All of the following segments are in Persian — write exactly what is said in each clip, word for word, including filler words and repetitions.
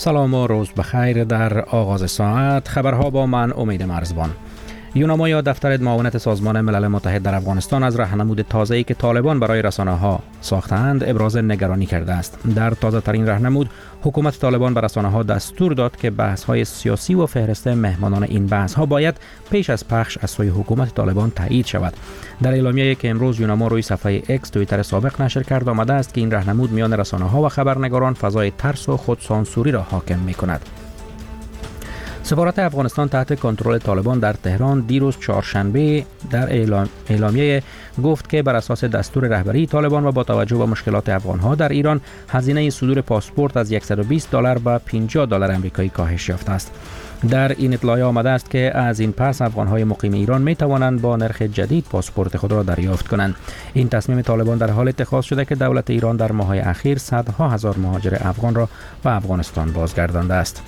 سلام و روز بخیر. در آغاز ساعت خبرها با من امید مرزبان. یوناما یا دفتر معاونت سازمان ملل متحد در افغانستان از راهنمود تازه‌ای که طالبان برای رسانه‌ها ساختند ابراز نگرانی کرده است. در تازه ترین راهنمود حکومت طالبان به رسانه‌ها دستور داد که بحث‌های سیاسی و فهرست مهمانان این بحث‌ها باید پیش از پخش از سوی حکومت طالبان تایید شود. در اعلامیه‌ای که امروز یوناما روی صفحه اکس توییتر سابق نشر کرد آمده است که این راهنمود میان رسانه‌ها و خبرنگاران فضای ترس و خودسانسوری را حاکم می‌کند. سفارت افغانستان تحت کنترل طالبان در تهران دیروز چهارشنبه در اعلام اعلامیه گفت که بر اساس دستور رهبری طالبان و با توجه به مشکلات افغان‌ها در ایران هزینه صدور پاسپورت از صد و بیست دلار به پنجاه دلار آمریکایی کاهش یافته است. در این اطلاع آمده است که از این پس افغان‌های مقیم ایران می توانند با نرخ جدید پاسپورت خود را دریافت کنند. این تصمیم طالبان در حال اتخاذ شده که دولت ایران در ماه‌های اخیر صدها هزار مهاجر افغان را به افغانستان بازگردانده است.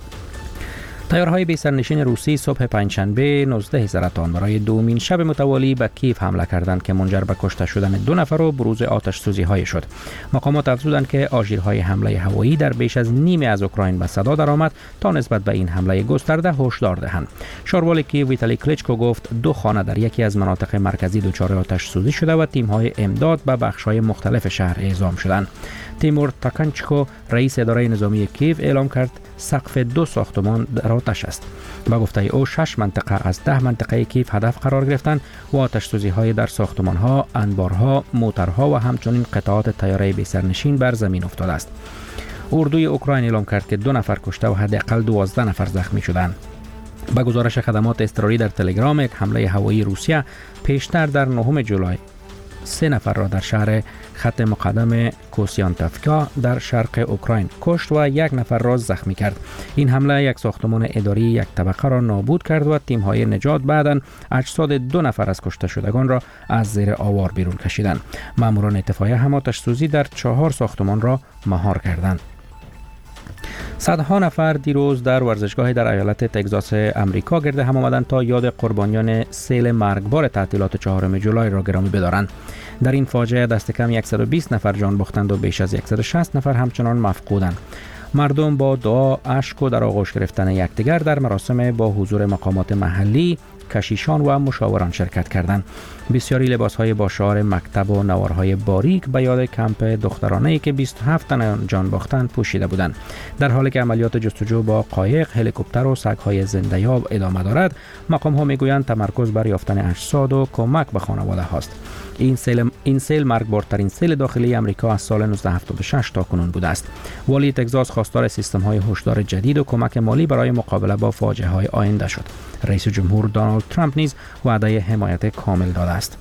تیارهای بی سرنشین روسی صبح پنجشنبه نوزده سرطان برای دومین شب متوالی به کیف حمله کردند که منجر به کشته شدن دو نفر و بروز آتش سوزی های شد. مقامات افزودند که آژیرهای حمله هوایی در بیش از نیمی از اوکراین به صدا درآمد تا نسبت به این حمله گسترده هشدار دهند. شاروال کیف ویتالی کلیچکو گفت دو خانه در یکی از مناطق مرکزی دچار آتش سوزی شده و تیم‌های امداد به بخش‌های مختلف شهر اعزام شدند. تیمور تاکانچکو رئیس اداره نظامی کیف اعلام کرد سقف دو ساختمان در آتش است. با گفته او شش منطقه از ده منطقه کیف هدف قرار گرفتند و آتش سوزی های در ساختمان‌ها، انبارها، موترها و همچنین قطعات طیاره بی سرنشین بر زمین افتاده است. اردوی اوکراین اعلام کرد که دو نفر کشته و حداقل دوازده نفر زخمی شدند. با گزارش خدمات اضطراری در تلگرام، یک حمله هوایی روسیه پیشتر در نهم جولای سه نفر را در شهر خط مقدم کوسیانتفکا در شرق اوکراین کشت و یک نفر را زخمی کرد. این حمله یک ساختمان اداری یک طبقه را نابود کرد و تیم‌های نجات بعداً اجساد دو نفر از کشته شدگان را از زیر آوار بیرون کشیدند. ماموران اتفاقیه هم آتش سوزی در چهار ساختمان را مهار کردند. صدها نفر دیروز در ورزشگاه در ایالت تگزاس امریکا گرد هم آمدند تا یاد قربانیان سیل مرگبار تعطیلات چهارم جولای را گرامی بدارند. در این فاجعه دست کم صد و بیست نفر جان باختند و بیش از صد و شصت نفر همچنان مفقودند. مردم با دعا، اشک و در آغوش گرفتن یکدیگر در مراسم با حضور مقامات محلی، کشیشان و مشاوران شرکت کردند. بسیاری لباس‌های با شعار مکتب و نوارهای باریک به یاد کمپ دخترانه‌ای که بیست و هفت تن جان باختند پوشیده بودند. در حالی که عملیات جستجو با قایق، هلیکوپتر و سگ‌های زنده‌یاب ادامه دارد، مقام‌ها می‌گویند تمرکز بر یافتن اجساد و کمک به خانواده هاست. این سیل این سیل مرگبارترین سیل داخلی امریکا از سال نوزده هفتاد و شش تا کنون بوده است. والی تگزاس خواستار سیستم‌های هشدار جدید و کمک مالی برای مقابله با فاجعه‌های آینده شد. رئیس جمهور دونالد ترامپ نیز وعده حمایت کامل داده است.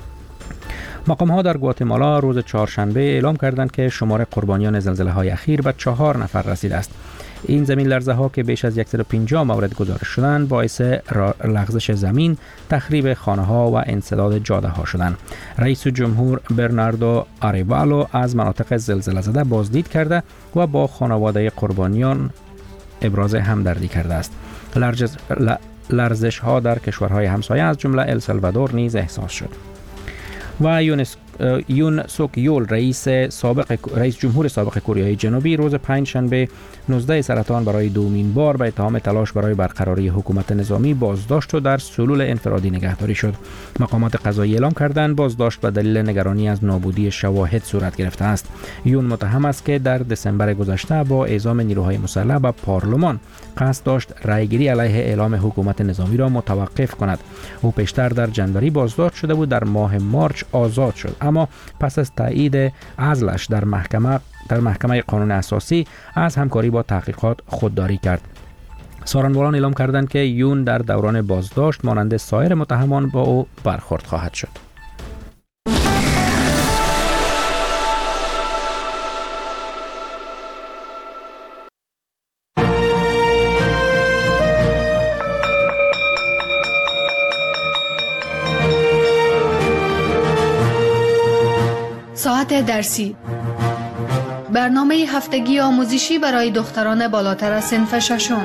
مقام‌ها در گواتمالا روز چهارشنبه اعلام کردند که شمار قربانیان زلزله‌های اخیر به چهار نفر رسیده است. این زمین لرزه‌ها که بیش از صد و پنجاه مورد گزارش شدند باعث لغزش زمین، تخریب خانه‌ها و انسداد جاده‌ها شدند. رئیس جمهور برناردو آریوالو از مناطق زلزله زده بازدید کرده و با خانواده قربانیان ابراز همدردی کرده است. لرزش‌ها در کشورهای همسایه از جمله السالوادور نیز احساس شد. و یونس یون سوک یول رئیس سابق رئیس جمهور سابق کره جنوبی روز پنجشنبه نوزده سرطان برای دومین بار به اتهام تلاش برای برقراری حکومت نظامی بازداشت و در سلول انفرادی نگهداری شد. مقامات قضایی اعلام کردند بازداشت به دلیل نگرانی از نابودی شواهد صورت گرفته است. یون متهم است که در دسامبر گذشته با اعزام نیروهای مسلح به پارلمان قصد داشت رأیگیری علیه اعلام حکومت نظامی را متوقف کند. او پیشتر در جنوری بازداشت شده بود، در ماه مارچ آزاد شد، اما پس از تایید عزلش در محکمه در محکمه قانون اساسی از همکاری با تحقیقات خودداری کرد. سارنوالان اعلام کردند که یون در دوران بازداشت مانند سایر متهمان با او برخورد خواهد شد. ساعت درسی، برنامه هفتگی آموزشی برای دختران بالاتر از صنف ششم.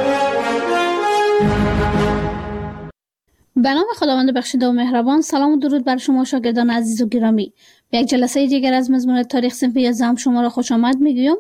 به نام خداوند بخشنده و مهربان. سلام و درود بر شما شاگردان عزیز و گرامی. به یک جلسه دیگر از مضمون تاریخ صنف یازدهم شما را خوش آمد میگویم.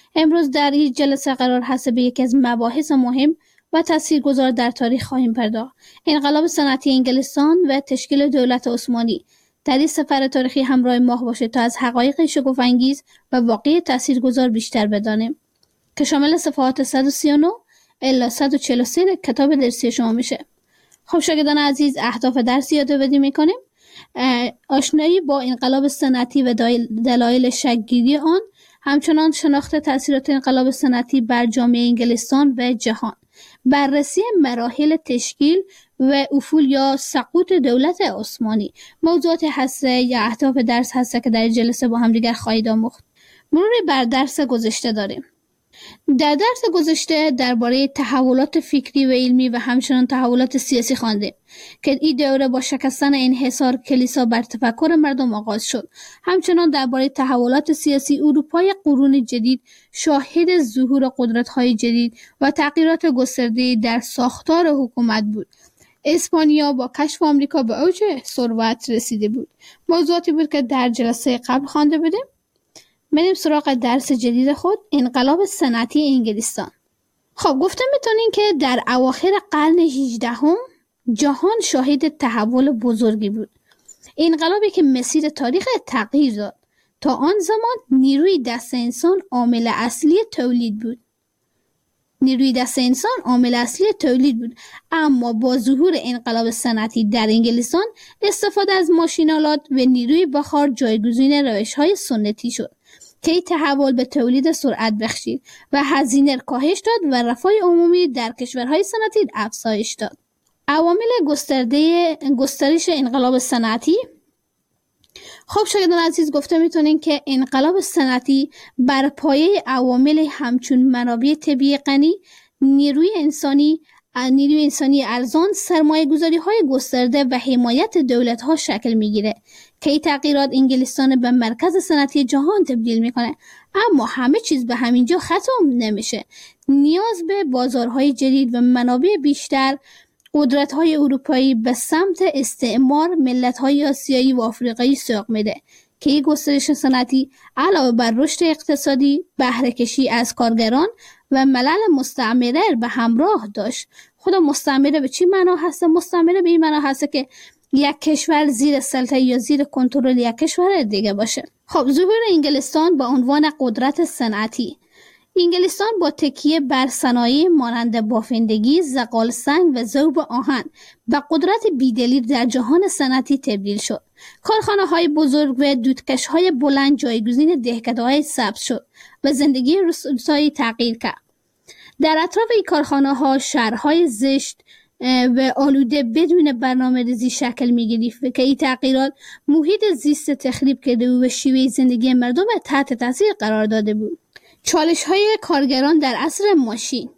امروز در این جلسه قرار هست به یکی از مباحث مهم و تاثیرگذار در تاریخ خواهیم پرداخت. انقلاب صنعتی انگلستان و تشکیل دولت عثمانی. در این سفر تاریخی همراه ماه باشید تا از حقایق شگفت‌انگیز و واقعی تاثیرگذار بیشتر بدانیم که شامل صفحات صد و سی و نه الی صد و چهل و سه کتاب درسی شما میشه. خب شاگردان عزیز، اهداف درس یادآوری میکنیم: آشنایی با انقلاب صنعتی و دلایل شکل‌گیری آن، همچنان شناخت تاثیرات انقلاب صنعتی بر جامعه انگلستان و جهان، بررسی مراحل تشکیل و افول یا سقوط دولت عثمانی. موضوعات هسته یا اهداف درس هسته که در جلسه با هم دیگر خواهید آموخت. مروری بر درس گذشته داریم. در درس گذشته درباره تحولات فکری و علمی و همچنان تحولات سیاسی خواندیم که این دوره با شکستن انحصار کلیسا بر تفکر مردم آغاز شد. همچنان درباره تحولات سیاسی اروپای قرون جدید شاهد ظهور قدرت‌های جدید و تغییرات گسترده در ساختار حکومت بود. اسپانیا با کشف آمریکا به اوج ثروت رسیده بود. موضوعاتی بود که در جلسه قبل خوانده بودیم. بریم سراغ درس جدید خود، انقلاب صنعتی انگلستان. خب گفته میتونین که در اواخر قرن هجدهم جهان شاهد تحول بزرگی بود. انقلابی که مسیر تاریخ تغییر داد. تا آن زمان نیروی دست انسان عامل اصلی تولید بود. نیروی دست انسان عامل اصلی تولید بود، اما با ظهور انقلاب صنعتی در انگلستان استفاده از ماشین‌آلات و نیروی بخار جایگزین روش‌های سنتی شد که این تحول به تولید سرعت بخشید و هزینه کاهش داد و رفاه عمومی در کشورهای صنعتی افزایش داد. عوامل گسترده گسترش انقلاب صنعتی. خب شاگردان عزیز، گفته میتونین که انقلاب صنعتی بر پایه عوامل همچون منابع طبیعی غنی، نیروی انسانی نیروی انسانی ارزان، سرمایه گذاری های گسترده و حمایت دولت ها شکل میگیره که این تغییرات انگلستان به مرکز صنعتی جهان تبدیل میکنه. اما همه چیز به همینجا ختم نمیشه. نیاز به بازارهای جدید و منابع بیشتر قدرت‌های اروپایی به سمت استعمار ملت‌های آسیایی و آفریقایی سوق میده که این گسترش صنعتی علاوه بر رشد اقتصادی، بهره‌کشی از کارگران و ملل مستعمره به همراه داشت. خود مستعمره به چی معنا هست؟ مستعمره به این معنا هست که یک کشور زیر سلطه یا زیر کنترل یک کشور دیگه باشه. خب ظهور انگلستان با عنوان قدرت صنعتی. انگلستان با تکیه بر صنایع مانند بافندگی، زغال سنگ و ذوب آهن به قدرت بیدلیل در جهان صنعتی تبدیل شد. کارخانه‌های بزرگ و دودکش‌های بلند جایگزین دهکده‌های سبز شد و زندگی روستایی تغییر کرد. در اطراف این کارخانه‌ها شهرهای زشت و آلوده بدون برنامه‌ریزی شکل می‌گرفت که این تغییرات محیط زیست تخریب کرده و شیوه زندگی مردم تحت تاثیر قرار داده بود. چالش‌های کارگران در عصر ماشین.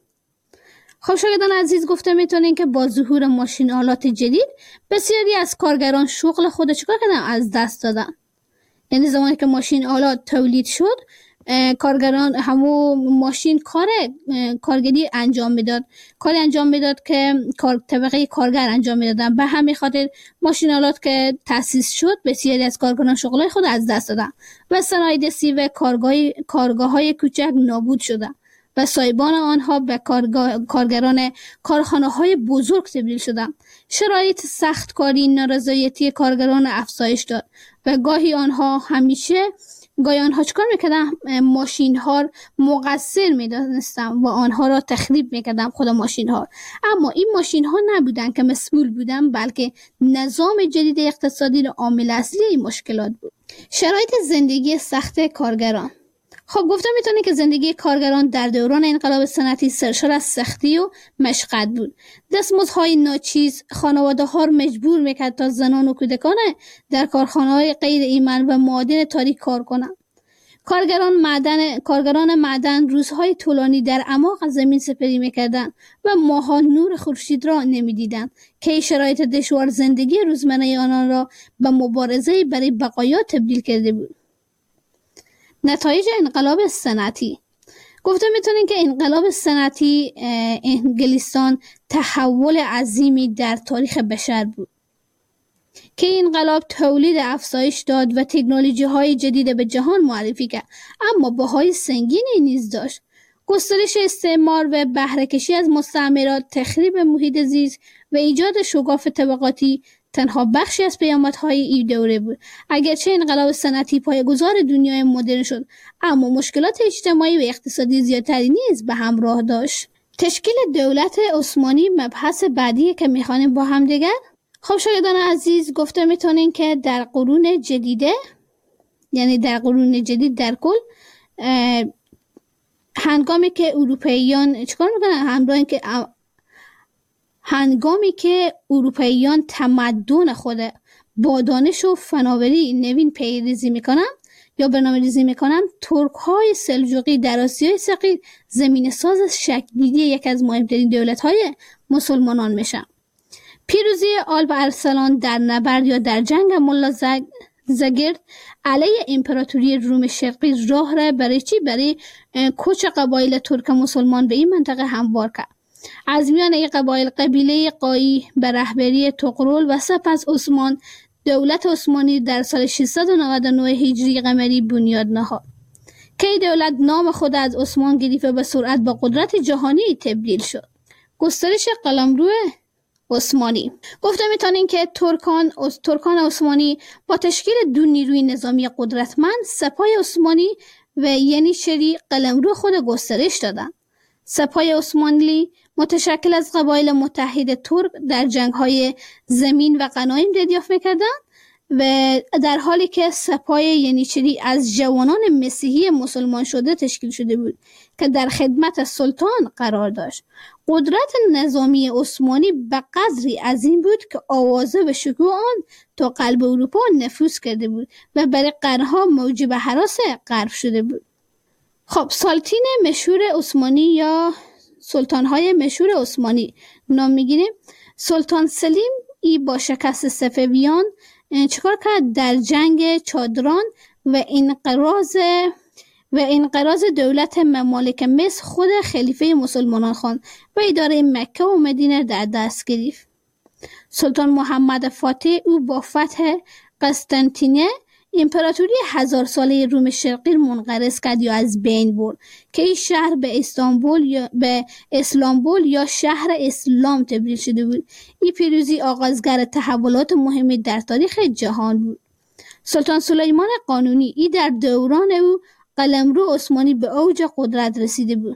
خب شاگردان عزیز، گفته میتونین که با ظهور ماشین آلات جدید بسیاری از کارگران شغل خود چیکار کردن؟ از دست دادن. یعنی زمانی که ماشین آلات تولید شد، کارگران همو ماشین کار کارگری انجام میداد کاری انجام میداد که کار طبقه کارگر انجام میدادن. به همین خاطر ماشین آلات که تأسیس شد بسیاری از کارگران شغلای خود از دست دادن و صنایع دستی و کارگاه کارگاه‌های کوچک نابود شدند و سایبان آنها به کارگاه کارگران کارخانه‌های بزرگ تبدیل شدند. شرایط سخت کاری نارضایتی کارگران افزایش داد و گاهی آنها همیشه گاهی آنها چکار میکردن؟ ماشین ها مقصر میدانستن و آنها را تخریب میکردن خود ماشین ها. اما این ماشین ها نبودن که مسئول بودن، بلکه نظام جدید اقتصادی را عامل اصلی این مشکلات بود. شرایط زندگی سخت کارگران. خب گفته میتونه که زندگی کارگران در دوران انقلاب صنعتی سرشار از سختی و مشقت بود. دستمزدهای ناچیز خانواده ها را مجبور میکرد تا زنان و کودکان در کارخانه های غیر ایمن و معادن تاریک کار کنند. کارگران معدن کارگران معدن روزهای طولانی در اعماق زمین سپری میکردند و ماه‌ها نور خورشید را نمیدیدند که شرایط دشوار زندگی روزمره آنان را به مبارزه برای بقایا تبدیل کرده بود. نتایج انقلاب صنعتی. گفته میتونین که انقلاب صنعتی انگلستان تحول عظیمی در تاریخ بشر بود. که این انقلاب تولید افزایش داد و تکنولوژی های جدید به جهان معرفی کرد، اما بهای سنگینی نیز داشت. گسترش استعمار و بهره کشی از مستعمرات، تخریب محیط زیست و ایجاد شکاف طبقاتی تنها بخشی از پیامدهای این دوره بود. اگرچه انقلاب صنعتی پایه‌گذار دنیای مدرن شد، اما مشکلات اجتماعی و اقتصادی زیادتری نیز به همراه داشت. تشکیل دولت عثمانی مبحث بعدی که می‌خوانیم با هم دیگر. خب شاگردان عزیز، گفته میتونین که در قرون جدیده، یعنی در قرون جدید در کل، هنگامی که اروپاییان چیکار میکنن؟ همراه که هنگامی که اروپاییان تمدن خود با دانش و فناوری نوین پیریزی میکنن یا برنامه‌ریزی میکنن، ترک های سلجوقی در آسیای صغیر زمین ساز شکل‌گیری یک از مهمترین دولت های مسلمانان میشن. پیروزی آلپ ارسلان در نبرد یا در جنگ ملا زگ زگرد علیه امپراتوری روم شرقی راه را برای چی؟ برای کوچ قبایل ترک مسلمان به این منطقه هموار کرد. از میان این قبایل قبیله قایی به رهبری طغرل و سپس عثمان، دولت عثمانی در سال ششصد و نود و نه هجری قمری بنیاد نهاد که این دولت نام خود از عثمان گرفت و به سرعت به قدرت جهانی تبدیل شد. گسترش قلمرو عثمانی. گفته میتونین که ترکان ترکان عثمانی با تشکیل دو نیروی نظامی قدرتمند، سپاه عثمانی و ینیچری، قلمرو خود گسترش دادند. سپاه عثمانی متشکل از قبایل متحد ترک در جنگ‌های زمین و غنایم دریافت می‌کردند و در حالی که سپاه ینیچری از جوانان مسیحی مسلمان شده تشکیل شده بود که در خدمت سلطان قرار داشت. قدرت نظامی عثمانی به قدری عظیم بود که آوازه و شکوه آن تا قلب اروپا نفوذ کرده بود و برای قرنها موجب هراس غرب شده بود. خب سلاطین مشهور عثمانی یا سلطان‌های مشهور عثمانی نام می‌گیریم. سلطان سلیم ای با شکست صفویان چیکار کرد؟ در جنگ چادران و انقراض و انقراض دولت ممالک مصر خود خلیفه مسلمانان خواند و اداره مکه و مدینه در دست گرفت. سلطان محمد فاتح او با فتح قسطنطینیه امپراتوری هزار ساله روم شرقی منقرض کرد یا از بین برد که این شهر به استانبول یا به اسلامبول یا شهر اسلام تبدیل شده بود. این پیروزی آغازگر تحولات مهمی در تاریخ جهان بود. سلطان سلیمان قانونی ای در دوران او قلمرو عثمانی به اوج قدرت رسیده بود.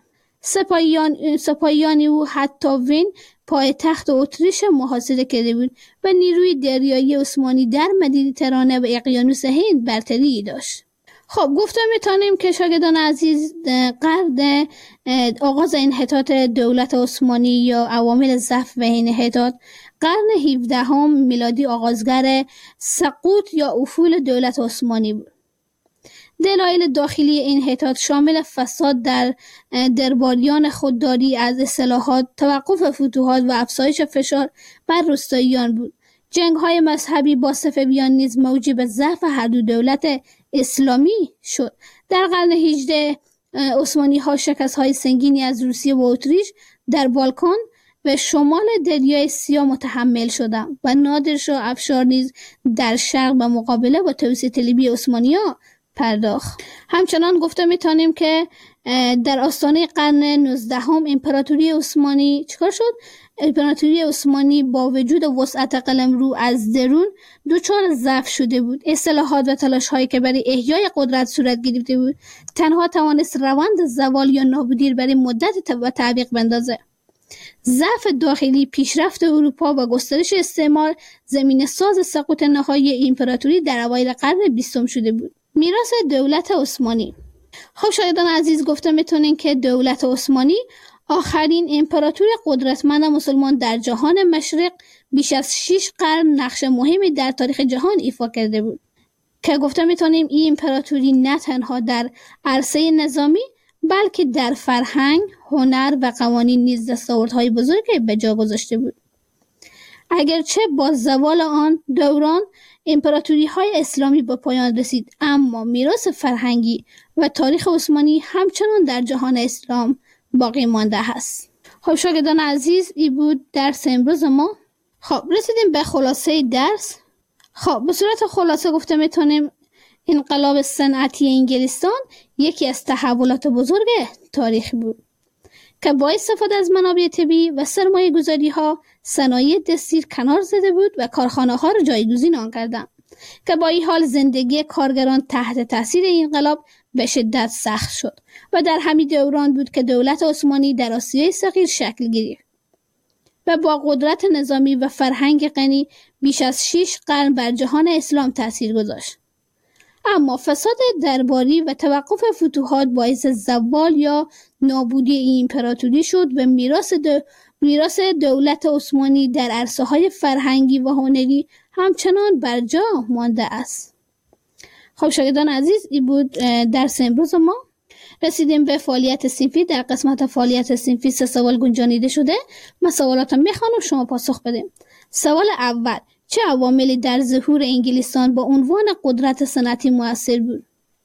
سپاهیان سپاهیان او حتی وین پایتخت اتریش محاصره کرده بود و نیروی دریایی عثمانی در مدیترانه و اقیانوس هند برتری داشت. خب گفتم میتونیم که شاگردان عزیز، قرن آغاز انحطاط دولت عثمانی یا عوامل ضعف و انحطاط، قرن هفدهم میلادی آغازگر سقوط یا افول دولت عثمانی بود. دلایل داخلی انحطاط شامل فساد در درباریان، خودداری از اصلاحات، توقف فتوحات و افزایش فشار بر روستاییان بود. جنگ‌های مذهبی با صفویان نیز موجب ضعف هر دو دولت اسلامی شد. در قرن هجدهم عثمانی‌ها شکست‌های سنگینی از روسیه و اتریش در بالکان و شمال دریای سیاه متحمل شدند و نادرشاه افشار نیز در شرق به مقابله با توسعه طلبی عثمانی‌ها پرداخت. همچنان گفته میتونیم که در آستانه قرن نوزدهم امپراتوری عثمانی چیکار شد؟ امپراتوری عثمانی با وجود وسعت قلمرو از درون دچار ضعف شده بود. اصلاحات و تلاش هایی که برای احیای قدرت صورت گرفته بود تنها توانست روند زوال یا نابودی برای مدت و تعویق بندازه. ضعف داخلی، پیشرفت اروپا و گسترش استعمار زمین ساز سقوط نهایی امپراتوری در اوایل قرن بیستم شده بود. میراث دولت عثمانی. خب شاگردان عزیز، گفته میتونین که دولت عثمانی آخرین امپراتوری قدرتمند مسلمان در جهان مشرق بیش از شش قرن نقش مهمی در تاریخ جهان ایفا کرده بود که گفته میتونیم این امپراتوری نه تنها در عرصه نظامی بلکه در فرهنگ، هنر و قوانین نیز دستاوردهای بزرگی به جا گذاشته بود. اگرچه با زوال آن دوران امپراتوری های اسلامی به پایان رسید، اما میراث فرهنگی و تاریخ عثمانی همچنان در جهان اسلام باقی مانده است. خب شاگردان عزیز، این بود درس امروز ما. خب رسیدیم به خلاصه درس. خب به صورت خلاصه گفته میتونیم انقلاب صنعتی انگلستان یکی از تحولات بزرگ تاریخی بود که با استفاده از منابع طبیعی و سرمایه گذاری ها صنایع دستی کنار زده بود و کارخانه ها را جایگزین آن کردند که با این حال زندگی کارگران تحت تاثیر این انقلاب به شدت سخت شد و در همین دوران بود که دولت عثمانی در آسیای صغیر شکل گرفت و با قدرت نظامی و فرهنگ غنی بیش از شش قرن بر جهان اسلام تاثیر گذاشت. اما فساد درباری و توقف فتوحات باعث زوال یا نابودی این امپراتوری شد و میراث دو... میراث دولت عثمانی در عرصه‌های فرهنگی و هنری همچنان برجا مانده است. خب شاگردان عزیز، این بود درس امروز ما. رسیدیم به فعالیت صنفی. در قسمت فعالیت صنفی سه سوال گنجانیده شده. من سوالاتم میخوانم، شما پاسخ بدیم. سوال اول: چه عواملی در ظهور انگلستان با عنوان قدرت صنعتی مؤثر بود؟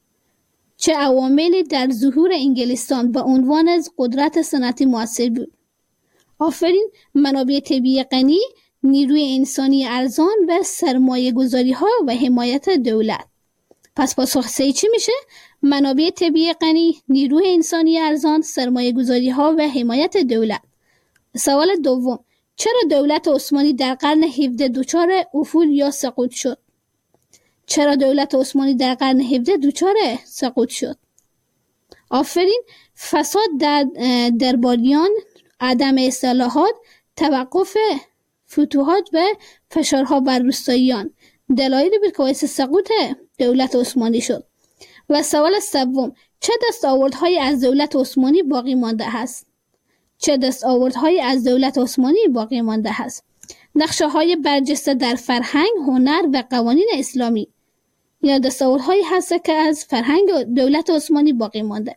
چه عواملی در ظهور انگلستان با عنوان از قدرت صنعتی مؤثر بود؟ آفرین. منابع طبیعی غنی، نیروی انسانی ارزان و سرمایه گذاری ها و حمایت دولت. پس پاسخ سه چی میشه؟ منابع طبیعی غنی، نیروی انسانی ارزان، سرمایه گذاری ها و حمایت دولت. سوال دوم: چرا دولت عثمانی در قرن هفدهم دچار افول یا سقوط شد؟ چرا دولت عثمانی در قرن هفدهم دچار سقوط شد؟ آفرین. فساد در درباریان، عدم اصلاحات، توقف فتوحات و فشارها بر روستاییان دلایلی بود که باعث سقوط دولت عثمانی شد. و سوال سوم: چه دستاوردهایی از دولت عثمانی باقی مانده است؟ چه دستاوردهایی از دولت عثمانی باقی مانده است؟ نقشه‌های برجسته در فرهنگ، هنر و قوانین اسلامی یا دستاوردهایی هست که از فرهنگ دولت عثمانی باقی مانده.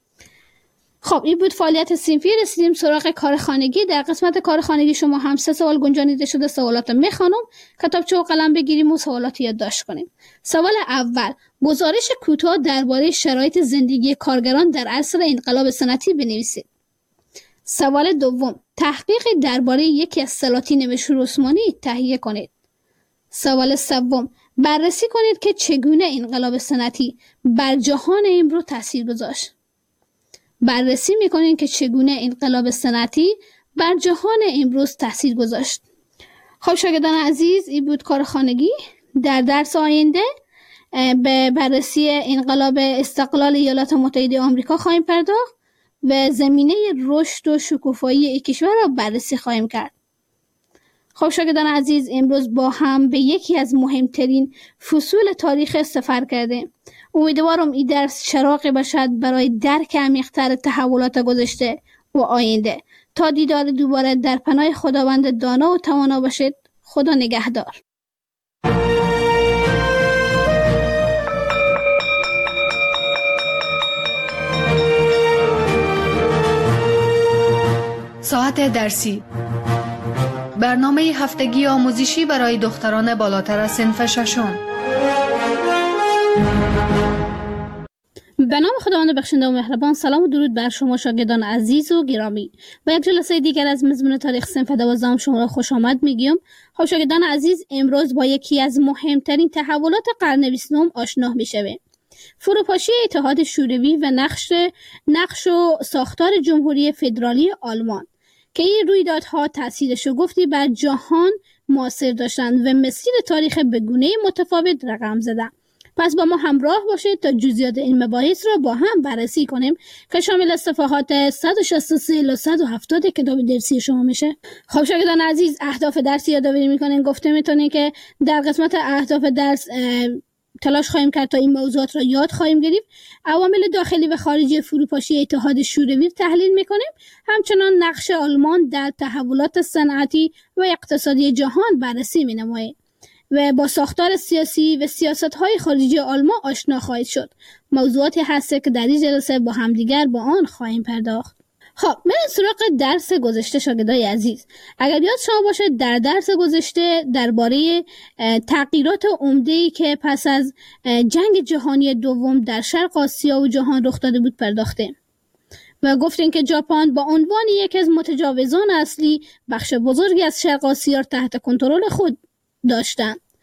خب این بود فعالیت صنفی. رسیدیم سراغ کار خانگی. در قسمت کار خانگی شما هم سه سوال گنجانیده شده. سوالات میخوانم، کتابچه و قلم بگیریم و سوالات یادداشت کنیم. سوال اول: گزارش کوتاه درباره شرایط زندگی کارگران در عصر انقلاب صنعتی بنویسید. سوال دوم: تحقیقی درباره یکی از سلاطین مشهور عثمانی تهیه کنید. سوال سوم: بررسی کنید که چگونه انقلاب صنعتی بر جهان امروز تاثیر گذاشت. بررسی میکنید که چگونه انقلاب صنعتی بر جهان امروز تاثیر گذاشت. خب شاگردان عزیز، این بود کار خانگی. در درس آینده به بررسی انقلاب استقلال ایالات متحده آمریکا خواهیم پرداخت و زمینه رشد و شکوفایی کشور را بررسی خواهیم کرد. خب شاگردان عزیز، امروز با هم به یکی از مهمترین فصول تاریخ سفر کردیم. امیدوارم این درس چراغی باشد برای درک عمیق‌تر تحولات گذشته و آینده. تا دیدار دوباره، در پناه خداوند دانا و توانا باشید. خدا نگهدار. ساعت درسی، برنامه هفتگی آموزشی برای دختران بالاتر از صنف ششم. به نام خداوند بخشنده و مهربان. سلام و درود بر شما شاگردان عزیز و گرامی. با یک جلسه دیگر از مضمون تاریخ صنف دوازدهم شما را خوش آمد میگیم. خب شاگردان عزیز، امروز با یکی از مهمترین تحولات قرن بیستم آشنا میشویم. فروپاشی اتحاد شوروی و نقش نقش و ساختار جمهوری فدرالی آلمان که این رویدادها تاثیر شگفتی بر جهان مؤثر داشتند و مسیر تاریخ به گونه متفاوت رقم زدند. پس با ما همراه باشید تا جزئیات این مباحث را با هم بررسی کنیم که شامل صفحات صد و شصت و سه تا صد و هفتاد کتاب درسی شما میشه. خب شاگردان عزیز، اهداف درسی یادآوری میکنین. گفته میتونین که در قسمت اهداف درس تلاش خواهیم کرد تا این موضوعات را یاد خواهیم گرفت. عوامل داخلی و خارجی فروپاشی اتحاد شوروی تحلیل میکنیم. همچنان نقش آلمان در تحولات صنعتی و اقتصادی جهان بررسی مینماییم و با ساختار سیاسی و سیاست‌های خارجی آلمان آشنا خواهید شد. موضوعاتی هست که در این جلسه با همدیگر با آن خواهیم پرداخت. خب من سراغ درس گذشته شاگردای عزیز. اگر یاد شما باشه در درس گذشته درباره تغییرات عمده‌ای که پس از جنگ جهانی دوم در شرق آسیا و جهان رخ داده بود پرداختیم و گفتیم که ژاپن با عنوان یکی از متجاوزان اصلی بخش بزرگی از شرق آسیا تحت کنترل خود داشتند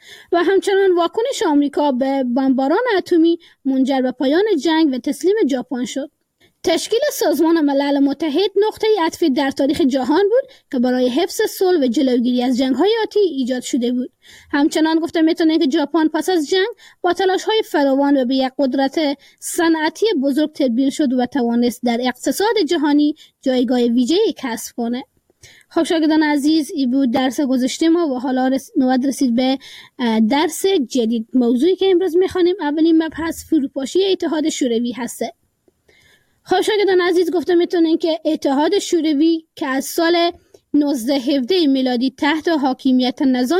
و همچنان واکنش آمریکا به بمباران اتمی منجر به پایان جنگ و تسلیم ژاپن شد. تشکیل سازمان ملل متحد نقطه عطفی در تاریخ جهان بود که برای حفظ صلح و جلوگیری از جنگ‌های آتی ایجاد شده بود. همچنان گفته میتونه که ژاپن پس از جنگ با تلاش‌های فراوان و به یک قدرت صنعتی بزرگ تبدیل شد و توانست در اقتصاد جهانی جایگاه ویژه‌ای کسب کنه. خب شاگردان عزیز، این بود درس گذشته ما و حالا رس... نوبت رسید به درس جدید. موضوعی که امروز می‌خوانیم اولین مبحث فروپاشی اتحاد شوروی هسته. خب شاگردان عزیز، گفته میتونین که اتحاد شوروی که از سال نوزده هفده میلادی تحت حاکمیت نظام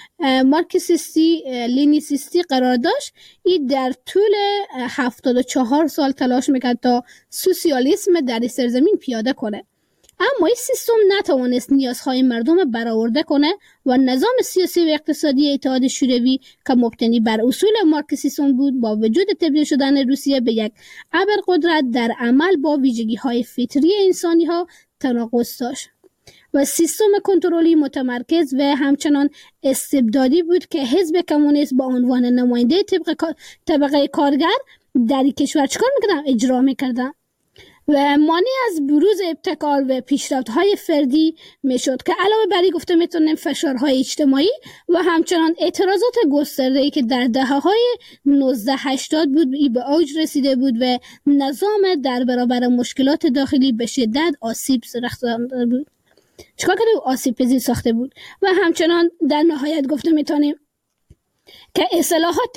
مارکسیستی لینیسیستی قرار داشت، این در طول هفتاد و چهار سال تلاش میکرد تا سوسیالیسم در سرزمین پیاده کنه، اما این سیستم نتوانست نیازهای مردم برآورده کنه و نظام سیاسی و اقتصادی اتحاد شوروی که مبتنی بر اصول مارکسیسم بود، با وجود تبدیل شدن روسیه به یک ابرقدرت در عمل با ویژگی‌های فطری انسانی‌ها تناقض داشت و سیستم کنترلی متمرکز و همچنان استبدادی بود که حزب کمونیست با عنوان نماینده طبقه طبقه کارگر در کشور چکار می‌کردن؟ اجرا می‌کردن و مانع از بروز ابتکار و پیشرفت‌های فردی میشد که علاوه بر این گفته میتونیم فشارهای اجتماعی و همچنان اعتراضات گسترده‌ای که در دهه‌های نوزده هشتاد بود ای به اوج رسیده بود و نظام در برابر مشکلات داخلی به شدت آسیب رسانده بود. چیکار کرده بود؟ آسیب پذیر ساخته بود و همچنان در نهایت گفته میتونیم که اصلاحات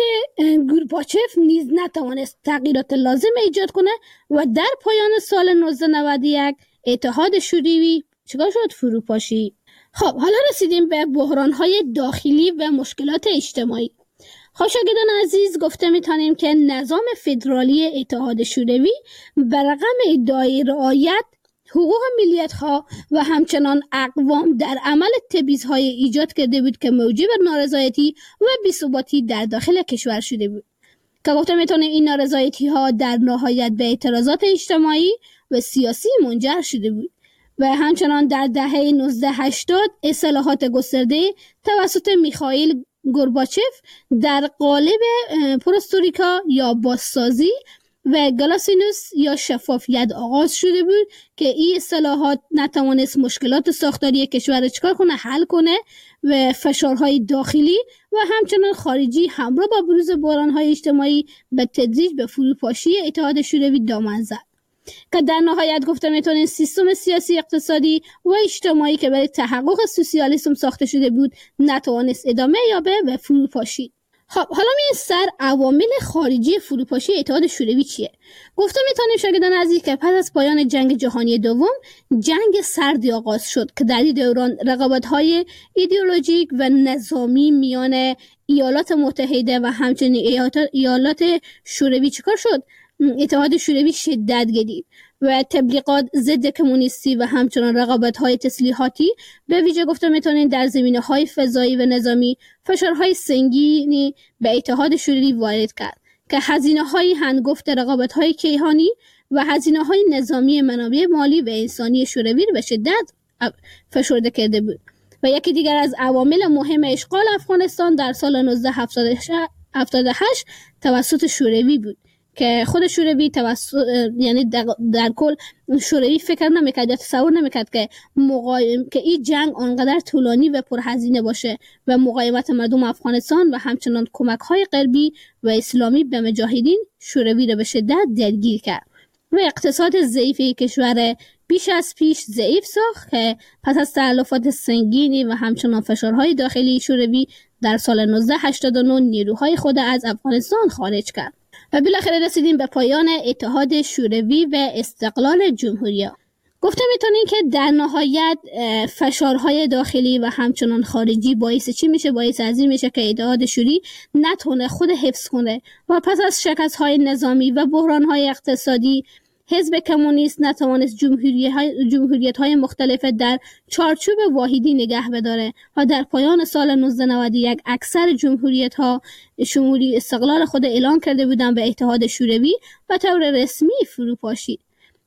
گورباچف نیز نتوانست تغییرات لازم ایجاد کنه و در پایان سال نوزده نود و یک اتحاد شوروی چیکار شد؟ فروپاشی. خب حالا رسیدیم به بحران‌های داخلی و مشکلات اجتماعی. خب شاگردان عزیز، گفته میتونیم که نظام فدرالی اتحاد شوروی بر رغم ادعای رعایت حقوق ملیت‌ها و همچنان اقوام در عمل تبعیض‌های ایجاد کرده بود که موجب نارضایتی و بی‌ثباتی در داخل کشور شده بود که گفته میتونیم این نارضایتی‌ها در نهایت به اعتراضات اجتماعی و سیاسی منجر شده بود و همچنان در دهه نوزده هشتاد اصلاحات گسترده توسط میخائیل گورباچف در قالب پروستوریکا یا بازسازی و گلاسینوس یا شفافیت آغاز شده بود که این اصلاحات نتوانست مشکلات ساختاری کشور چکار کنه؟ حل کنه و فشارهای داخلی و همچنان خارجی همراه با بروز بحران‌های اجتماعی به تدریج به فروپاشی اتحاد شوروی دامن زد که در نهایت گفته میتونیم سیستم سیاسی، اقتصادی و اجتماعی که برای تحقق سوسیالیسم ساخته شده بود نتوانست ادامه یابه و فروپاشید. خب حالا می سر عوامل خارجی فروپاشی اتحاد شوروی چیه؟ گفته میتونیم شاگردان عزیز که پس از پایان جنگ جهانی دوم جنگ سردی آغاز شد که در این دوران رقابت‌های ایدئولوژیک و نظامی میان ایالات متحده و همچنین ایالات شوروی چیکار شد؟ اتحاد شوروی شدت گرفت و تبلیغات ضد کمونیستی و همچنان رقابت‌های تسلیحاتی به ویژه گفته میتونین در زمینه‌های فضایی و نظامی فشارهای سنگینی به اتحاد شوروی وارد کرد که هزینه‌های هنگفت رقابت‌های کیهانی و هزینه‌های نظامی منابع مالی و انسانی شوروی را به شدت فشرده کرده بود و یکی دیگر از عوامل مهم اشغال افغانستان در سال نوزده هفتاد و هشت توسط شوروی بود که خود شوروی توسط یعنی در, در کل شوروی فکر نمیکرد یا تصور نمیکرد که مقایم که این جنگ آنقدر طولانی و پرهزینه باشه و مقاومت مردم افغانستان و همچنان کمک‌های غربی و اسلامی به مجاهدین شوروی را به شدت درگیر کرد و اقتصاد ضعیف کشور بیش از پیش ضعیف ساخت که پس از تلفات سنگینی و همچنان فشارهای داخلی شوروی در سال نوزده هشتاد و نه نیروهای خود از افغانستان خارج کرد و بالاخره رسیدیم به پایان اتحاد شوروی و استقلال جمهوری‌ها. گفته میتونین که در نهایت فشارهای داخلی و همچنان خارجی باعث چی میشه؟ باعث از این میشه که اتحاد شوروی نتونه خود حفظ کنه و پس از شکست‌های نظامی و بحران‌های اقتصادی حزب کمونیست نتوانست جمهوریت‌های مختلف در چارچوب واحدی نگه بداره و در پایان سال نوزده نود و یک اکثر جمهوریت‌ها شمولی استقلال خود اعلان کرده بودند به اتحاد شوروی و طور رسمی فروپاشید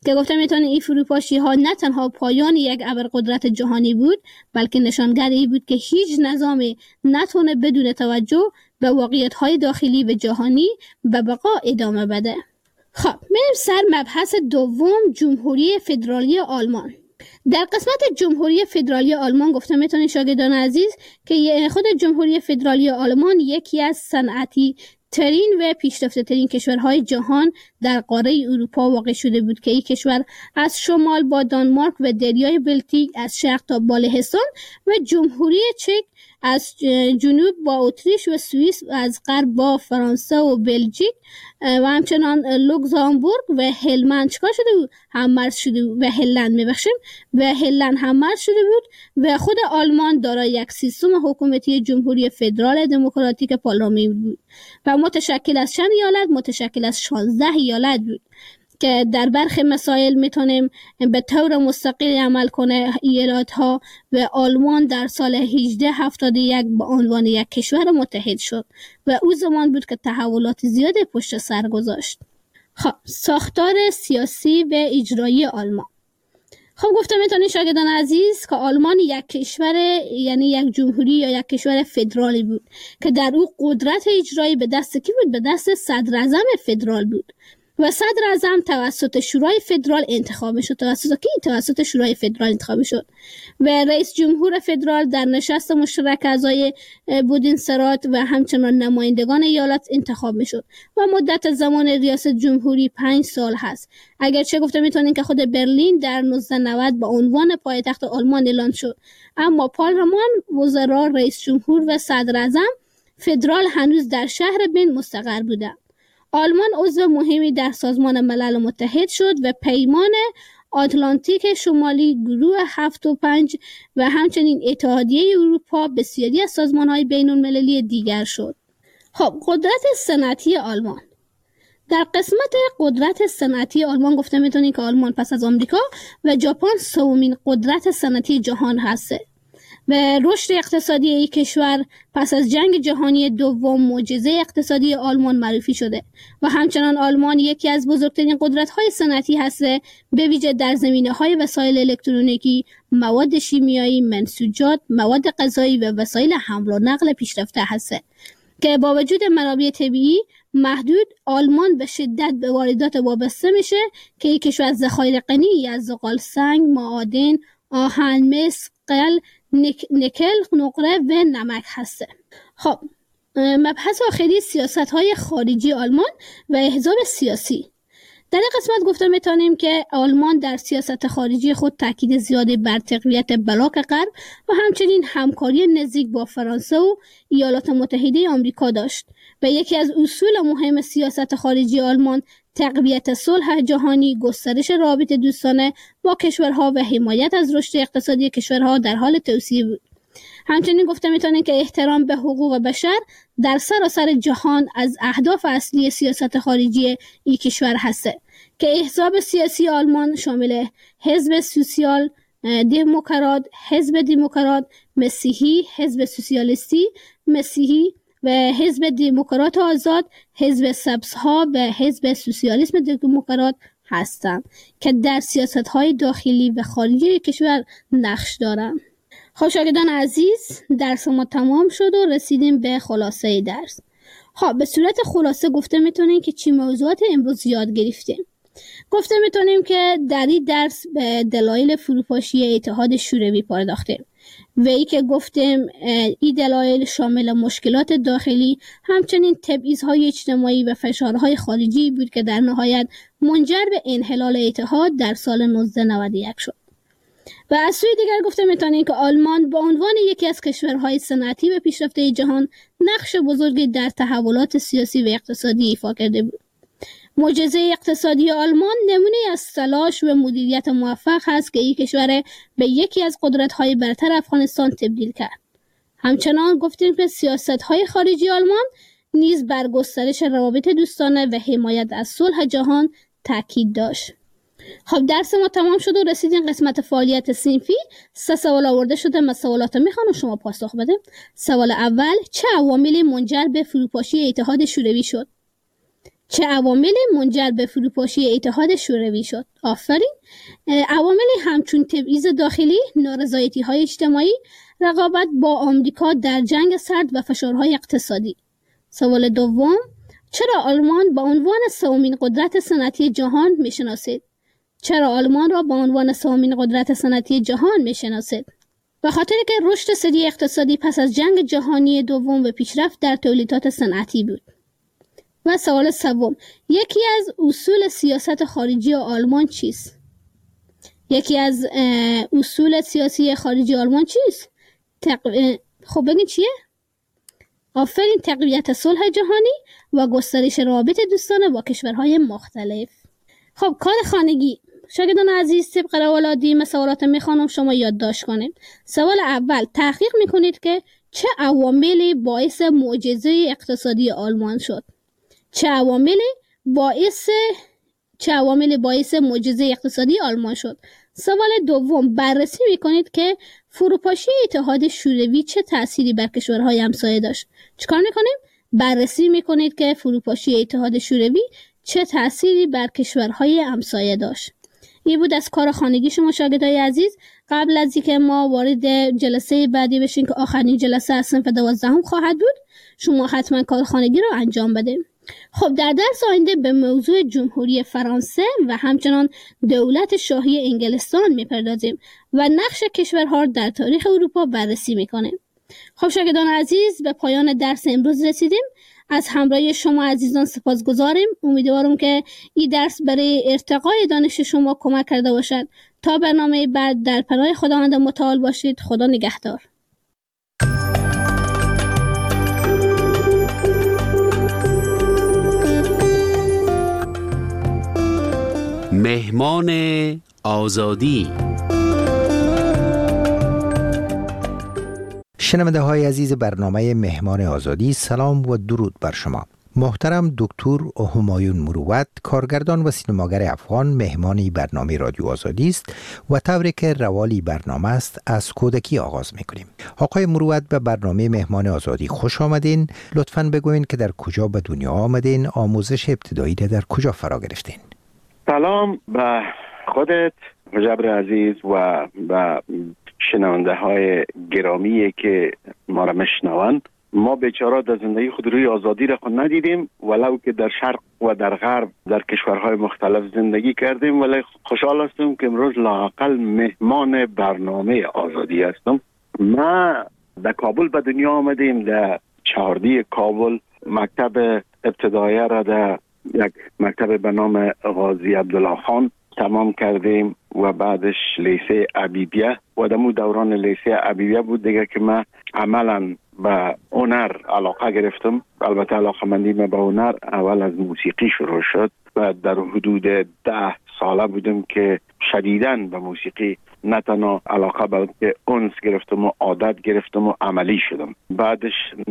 که گفتم میتونه این فروپاشی ها نه تنها پایان یک ابرقدرت جهانی بود، بلکه نشانگر ای بود که هیچ نظامی نتونه بدون توجه به واقعیت های داخلی و جهانی به بقا ادامه بده. خب میریم سر مبحث دوم، جمهوری فدرالی آلمان. در قسمت جمهوری فدرالی آلمان گفتم میتونید شاگردان عزیز که خود جمهوری فدرالی آلمان یکی از صنعتی ترین و پیشرفته ترین کشورهای جهان در قاره اروپا واقع شده بود که این کشور از شمال با دانمارک و دریای بلتیک، از شرق تا بالهستان و جمهوری چک از جنوب با اتریش و سوئیس، از غرب با فرانسه و بلژیک و همچنان لوکزامبورگ و هلمند چکار شده بود؟ هممرز شده بود و هلند میبخشیم و هلند هممرز شده بود و خود آلمان دارای یک سیستم حکومتی جمهوری فدرال دموکراتیک پارلمانی بود و متشکل از چند ایالت؟ متشکل از شانزده ایالت بود که در برخی مسائل میتونیم به طور مستقل عمل کنه ایالات ها و آلمان در سال هجده هفتاد و یک به عنوان یک کشور متحد شد و او زمان بود که تحولات زیاد پشت سر گذاشت. خب ساختار سیاسی و اجرایی آلمان. خب گفتم میتونید شاگردان عزیز که آلمان یک کشور یعنی یک جمهوری یا یک کشور فدرالی بود که در او قدرت اجرایی به دست کی بود؟ به دست صدر اعظم فدرال بود و صدر اعظم توسط شورای فدرال انتخاب شد. توسط کی؟ توسط شورای فدرال انتخاب شد و رئیس جمهور فدرال در نشست مشترک اعضای بودینسرات و همچنان نمایندگان ایالات انتخاب می شد و مدت زمان ریاست جمهوری پنج سال هست. اگرچه گفته میتونین که خود برلین در نوزده نود به عنوان پایتخت آلمان اعلان شد، اما پارلمان، وزرا، رئیس جمهور و صدر اعظم فدرال هنوز در شهر بن مستقر بودند. آلمان عضو مهمی در سازمان ملل متحد شد و پیمان آتلانتیک شمالی، گروه هفت و پنج و همچنین اتحادیه اروپا بسیاری از سازمان‌های بین‌المللی دیگر شد. خب قدرت صنعتی آلمان. در قسمت قدرت صنعتی آلمان گفته میتونید که آلمان پس از آمریکا و ژاپن سومین قدرت صنعتی جهان هسته و رشد اقتصادی این کشور پس از جنگ جهانی دوم معجزه اقتصادی آلمان معرفی شده و همچنان آلمان یکی از بزرگترین قدرت‌های صنعتی هسته، به ویژه در زمینه‌های وسایل الکترونیکی، مواد شیمیایی، منسوجات، مواد غذایی و وسایل حمل و نقل پیشرفته هسته که با وجود منابع طبیعی محدود، آلمان به شدت به واردات وابسته میشه که این کشور ذخایر غنی از زغال سنگ، معادن، آهن، مس، قل، نک، نکل، نقره و نمک هسته. خب مبحث آخری سیاست های خارجی آلمان و احزاب سیاسی. در این قسمت گفته میتونیم که آلمان در سیاست خارجی خود تاکید زیادی بر تقویت بلاک غرب و همچنین همکاری نزدیک با فرانسه و ایالات متحده آمریکا داشت و یکی از اصول مهم سیاست خارجی آلمان تقویت صلح جهانی، گسترش روابط دوستانه با کشورها و حمایت از رشد اقتصادی کشورها در حال توسعه بود. همچنین گفته میتونیم که احترام به حقوق بشر در سراسر جهان از اهداف اصلی سیاست خارجی این کشور هسته که احزاب سیاسی آلمان شامل حزب سوسیال دموکرات، حزب دموکرات مسیحی، حزب سوسیالیستی مسیحی و حزب دموکرات آزاد، حزب سبزها و حزب سوسیالیسم دموکرات هستند که در سیاست‌های داخلی و خارجی کشور نقش دارند. خب شاگردان عزیز، درس ما تمام شد و رسیدیم به خلاصه درس. خب به صورت خلاصه گفته میتونیم که چی موضوعات امروز یاد گرفتیم. گفته میتونیم که در این درس به دلایل فروپاشی اتحاد شوروی پرداختیم و ای که گفتیم این دلایل شامل مشکلات داخلی، همچنین تبعیض‌های اجتماعی و فشارهای خارجی بود که در نهایت منجر به انحلال اتحاد در سال نوزده نود و یک شد. و از سوی دیگر گفته میتونیم که آلمان به عنوان یکی از کشورهای صنعتی و پیشرفته جهان نقش بزرگی در تحولات سیاسی و اقتصادی ایفا کرده بود. معجزه اقتصادی آلمان نمونه از تلاش و مدیریت موفق است که این کشور به یکی از قدرت‌های برتر افغانستان تبدیل کرد. همچنان گفتیم که سیاست‌های خارجی آلمان نیز بر گسترش روابط دوستانه و حمایت از صلح جهان تاکید داشت. خب درس ما تمام شد و رسیدیم قسمت فعالیت صنفی. سه سوال آورده شده، من سوالات میخوام و شما پاسخ بده. سوال اول: چه عواملی منجر به فروپاشی اتحاد شوروی شد؟ چه عواملی منجر به فروپاشی اتحاد شوروی شد؟ آفرین. عواملی همچون تبعیض داخلی، نارضایتی‌های اجتماعی، رقابت با آمریکا در جنگ سرد و فشارهای اقتصادی. سوال دوم، چرا آلمان با عنوان سومین قدرت صنعتی جهان میشناسید؟ چرا آلمان را با عنوان سومین قدرت صنعتی جهان میشناسید؟ به خاطر که رشد سریع اقتصادی پس از جنگ جهانی دوم و پیشرفت در تولیدات صنعتی بود. و سوال سوم، یکی از اصول سیاست خارجی آلمان چیست؟ یکی از اصول سیاسی خارجی آلمان چیست؟ تق... خب بگین چیه؟ آفرین، تقویت صلح جهانی و گسترش روابط دوستانه با کشورهای مختلف. خب کار خانگی. شاگردان عزیز، طبق روال عادی سوالات میخوانم شما یادداشت کنید. سوال اول، تحقیق میکنید که چه عواملی باعث معجزه اقتصادی آلمان شد؟ چه عواملی باعث چه عواملی باعث معجزه اقتصادی آلمان شد؟ سوال دوم، بررسی میکنید که فروپاشی اتحاد شوروی چه تأثیری بر کشورهای همسایه داشت. چیکار میکنیم؟ بررسی میکنید که فروپاشی اتحاد شوروی چه تأثیری بر کشورهای همسایه داشت. این بود از کار خانگی شما شاگردای عزیز. قبل از اینکه ما وارد جلسه بعدی بشیم که آخرین جلسه از صنف دوازدهم خواهد بود، شما حتما کار خانگی رو انجام بده. خب در درس آینده به موضوع جمهوری فرانسه و همچنان دولت شاهی انگلستان میپردازیم و نقش کشورها در تاریخ اروپا بررسی میکنیم. خب شاگردان عزیز، به پایان درس امروز رسیدیم. از همراهی شما عزیزان سپاسگزاریم. امیدوارم که این درس برای ارتقای دانش شما کمک کرده باشد. تا برنامه بعد در پناه خداوند متعال باشید. خدا نگهدار. مهمان آزادی. شنونده های عزیز برنامه مهمان آزادی، سلام و درود بر شما. محترم دکتر همایون مروت، کارگردان و سینماگر افغان، مهمانی برنامه رادیو آزادی است و طوری که روالی برنامه است از کودکی آغاز میکنیم. آقای مروت، به برنامه مهمان آزادی خوش آمدین. لطفاً بگوین که در کجا به دنیا آمدین، آموزش ابتدایی در کجا فرا گرفتین؟ سلام به خودت مجبر عزیز و به شنونده های گرامی که ما را میشنوند. ما بیچاره در زندگی خود روی آزادی را خود ندیدیم، ولو که در شرق و در غرب در کشورهای مختلف زندگی کردیم، ولی خوشحال هستم که امروز لااقل مهمان برنامه آزادی هستم. ما در کابل به دنیا آمدیم، در چهاردی کابل مکتب ابتدایی را در یک مکتب به نام غازی عبدالله خان تمام کردیم و بعدش لیسه عبیدیه و دمو دوران لیسه عبیدیه بود دیگه که من عملا به هنر علاقه گرفتم. البته علاقه مندی من به هنر اول از موسیقی شروع شد و در حدود ده ساله بودم که شدیداً به موسیقی نه تنها علاقه بلکه انس گرفتم و عادت گرفتم و عملی شدم. بعدش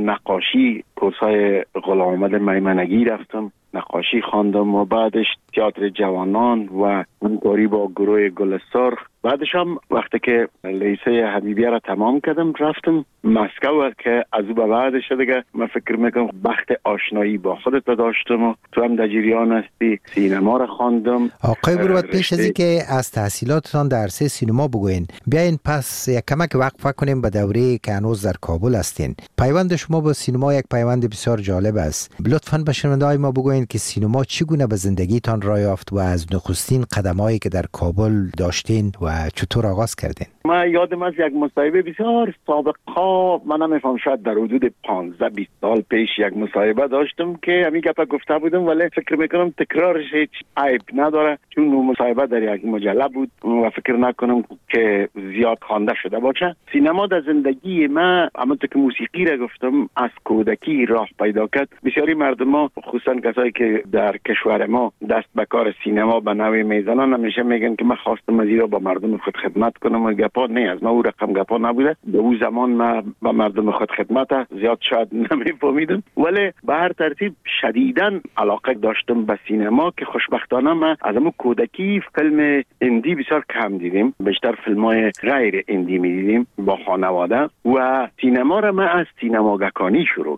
نقاشی، کورسای غلام محمد میمنگی رفتم، نقاشی خواندم و بعدش تئاتر جوانان و همکاری با گروه گل سرخ. بعدش هم وقتی که لیسه حبیبیه را تمام کردم رفتم مسکو که از او به بعدش دیگه من فکر میکنم بخت آشنایی با خودت داشتم و تو هم در جریان هستی. سینما را خواندم. آقای مروت، پیش از اینکه از تحصیلاتتان در عرصه سینما بگوین، بیاین پس یک کمک وقفه کنیم به دوره که هنوز در کابل هستین. پیوند شما با سینما یک پیوند بسیار جالب است. لطفاً به شنونده‌های ما بگوین که سینما چگونه به زندگیتان راه یافت و از نخستین قدمایی که در کابل داشتین و چطور آغاز کردین؟ من یادم از یک مصاحبه بسیار سابقا، من نمیفهم شاید در حدود پانزده بیست سال پیش یک مصاحبه داشتم که همین گپ گفته بودم، ولی فکر میکنم تکرارش هیچ عیب نداره چون اون مصاحبه در یک مجله بود و فکر نکنم که زیاد خوانده شده باشه. سینما در زندگی من، همونطور که موسیقی را گفتم، از کودکی راه پیدا کرد. بسیاری مردم، خصوصا کسایی که در کشور ما دست به کار سینما به نوعی میزنن، همیشه میگن که من خواستم از ایرا با مردم خود خدمت کنم و گپا نه از ما او رقم گپا نبوده. به اون زمان من با مردم خود خدمت زیاد شاید نمیفهمیدم، ولی به هر ترتیب شدیداً علاقه داشتم به سینما که خوشبختانه من از همون کودکی فیلم هندی بسیار کم دیدیم، بیشتر فیلم‌های غیر هندی می‌دیدیم با خانواده و سینما را من از سینماگکانی شروع کردم.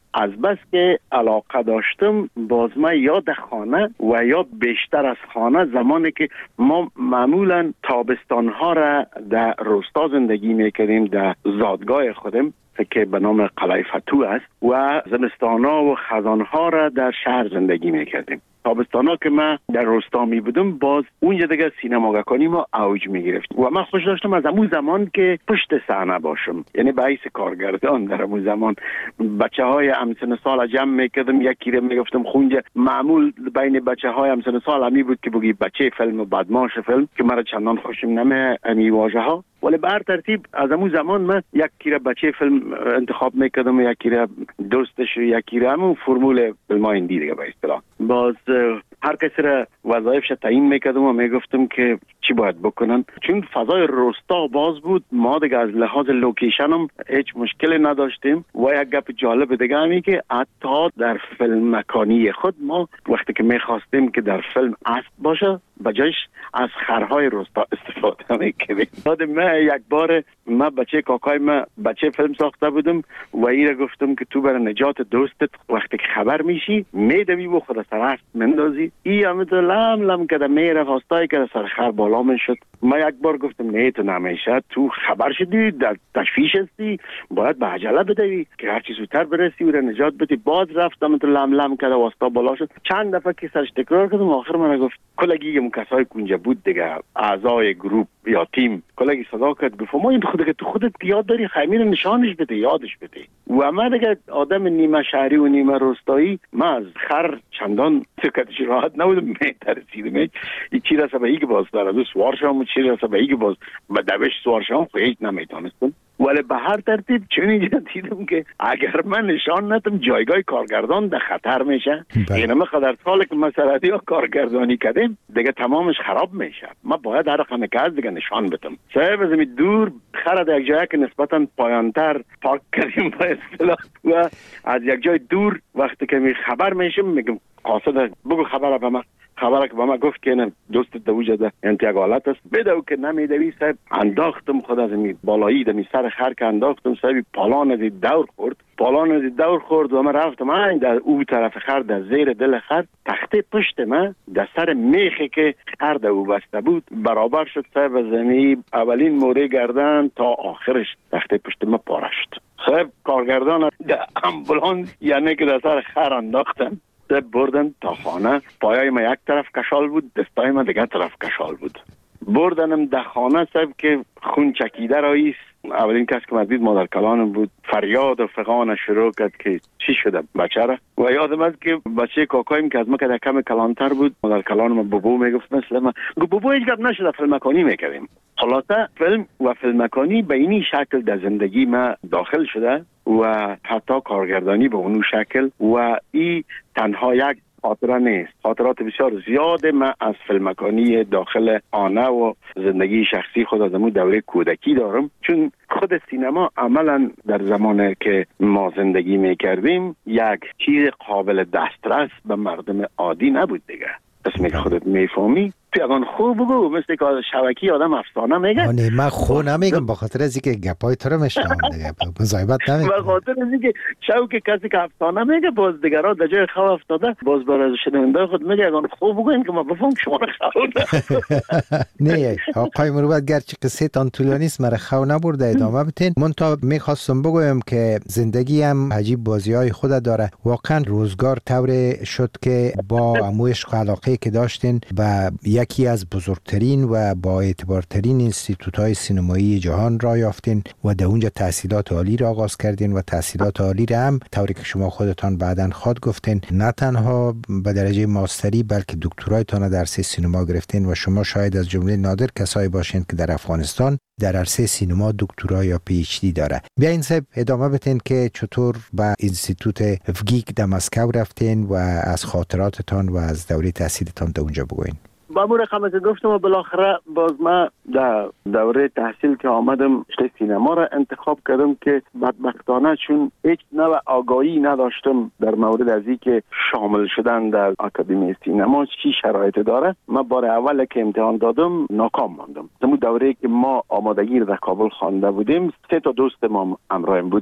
از بس که علاقه داشتم باز ما یا در خانه و یا بیشتر از خانه، زمانی که ما معمولا تابستانها را در روستا زندگی میکردیم، در زادگاه خودم که به نام قلعه فتوح است، و زمستانها و خزانها را در شهر زندگی میکردیم. تابستانا که من در روستا می بودم، باز اونجا دیگه سینماگرانی ما اوج می گرفت و من خوش داشتم از اون زمان که پشت صحنه باشم، یعنی به حیث کارگردان. در اون زمان بچه های همسن سال جمع میکردم، یکی رو میگفتم خونجا. معمول بین بچه های همسن سال همی بود که بگی بچه فیلم و بدماش فیلم، که مرا چندان خوشم نمی امی واژه ها، ولی به هر ترتیب از اون زمان من یکی رو بچه فیلم انتخاب میکردم و یکی رو دوستش و یکی رو همون فرمول فیلم های هندی دیگه به اصطلاح. باز هر کسی را وظایفش تعیین میکردم و میگفتم که چی باید بکنن، چون فضای روستا باز بود. ما دیگه از لحاظ لوکیشن هم هیچ مشکلی نداشتیم. و یک گپ جالب دیگه همی که حتی در فیلم مکانی خود ما وقتی که میخواستیم که در فیلم اسب باشه، بجایش از خرهای روستا استفاده میکردیم. یادم من یک بار من بچه کاکای من بچه فیلم ساخته بودم و ایره گفتم که تو برای نجات دوستت وقتی که خبر میشی میدوی و خود سر اسب مندازی. ای همه لم لم کده میره خواستای که سر خر بالا میشد. من یک بار گفتم نه تو نمیشه، تو خبر شدی در تشویش هستی، باید به عجله بدوی که هر چی زودتر برسی و نجات بدی. باز رفتم تو لم لم کده واسطا بالا شد. چند دفعه که سرش تکرار کردم، آخر من گفت کلگی کسای کنجا بود دیگه، اعضای گروپ یا تیم، کلگی صدا کرد گفت ما این خودت تو خودت یاد داری، خمیر نشانش بده، یادش بده. و من دیگه آدم نیمه شهری و نیمه روستایی، من از خر چندان سکتش راحت نبودم، میترسیدم این چی رسه به ای که باز داره دو سوار شام و چی رسه به ای که باز به دوش سوار شام خیلی نمیتونستم. ولی به هر ترتیب چون اینجا دیدم که اگر من نشان ندم جایگاه کارگردان در خطر میشه. این همه قدر ساله که ما سرحدی ها کارگردانی کردیم دیگه تمامش خراب میشه. ما باید هر رقم که از دیگه نشان بدم. صاحب از این دور خرد یک جایی که نسبتا پایانتر پارک کردیم به اصطلاح، و از یک جای دور وقتی که می خبر میشم میگم قاصد بگو خبر به من. خبره که با ما گفت که نه دوست دوجه ده انتقالات است بدو که نمیدوی. صاحب انداختم خود از این بالایی دمی سر خر که انداختم، صاحب پالان از دور خورد پالان از دور خورد و من رفتم این در او طرف خر در زیر دل خر تخته پشت من در سر میخی که خر در او بسته بود برابر شد. صاحب زمین اولین موره گردن تا آخرش تخته پشت من پاره شد. صاحب کارگردان در امبولانس یعنی که در سر خر انداختم بردن تا خانه. پایای ما یک طرف کشال بود، دستای ما دیگه طرف کشال بود. بردنم در خانه صاحب که خون چکیده راییست. اولین کس که من دید مادر کلانم بود. فریاد و فغان شروع کرد که چی شده بچه را. و یادم است که بچه کاکایم که از ما که کم کلانتر بود، مادر کلانم بابو میگفت مثل من، گفت بابو هیچ گپ نشده، فیلم مکانی میکردیم. خلاصه فیلم و فیلم مکانی به اینی شکل در زندگی ما داخل شده و حتی کارگردانی به اونو شکل. و این تنها یک خاطره نیست، خاطرات بسیار زیاد من از فیلمکانی داخل آنه و زندگی شخصی خود از امون دوره کودکی دارم. چون خود سینما عملا در زمانی که ما زندگی میکردیم یک چیز قابل دسترس به مردم عادی نبود دیگه. اسمی که خودت میفهمی تو اگان خوب بگو، مثل که شبکی آدم افسانه میگه. آنه من خو نمیگم به خاطر از اینکه گپای تو رو میشنم دیگه، مزایبت نمیگم. به خاطر از اینکه شوک کسی که افسانه میگه باز دیگرها در جای خو افتاده، باز برای شنونده خود میگه اگان خوب بگو این که ما بفهم شما رو خو نه. آقای مروت گرچه قصه تان طولانی است مرا خو نبرده ادامه بتین. من تا میخواستم بگویم که زندگی هم عجیب بازی های خود داره. واقعا روزگار طور شد که با عشق و علاقه که داشتین و یکی از بزرگترین و با اعتبارترین انستیتوت‌های سینمایی جهان را یافتین و در اونجا تحصیلات عالی را آغاز کردین و تحصیلات عالی را هم طوری که شما خودتان بعداً خود گفتین نه تنها به درجه ماستری بلکه دکترایتان در عرصه سینما گرفتین و شما شاید از جمله نادر کسایی باشین که در افغانستان در عرصه سینما دکترا یا پی اچ دی داره. بیاین صاحب ادامه بدین که چطور به انستیتوت افگیک در مسکو رفتین و از خاطراتتان و از دوره تحصیلتان در اونجا بگوین. با مور خمسه گفتم و بالاخره باز ما در دوره تحصیل که آمدم رشته سینما را انتخاب کردم که بدبختانه چون هیچ نوع آگاهی نداشتم در مورد از این که شامل شدن در آکادمی سینما چی شرایط داره. من بار اول که امتحان دادم ناکام ماندم. در دوره که ما آمادگی را در کابل خوانده بودیم سه تا دوست ما همراهم بود که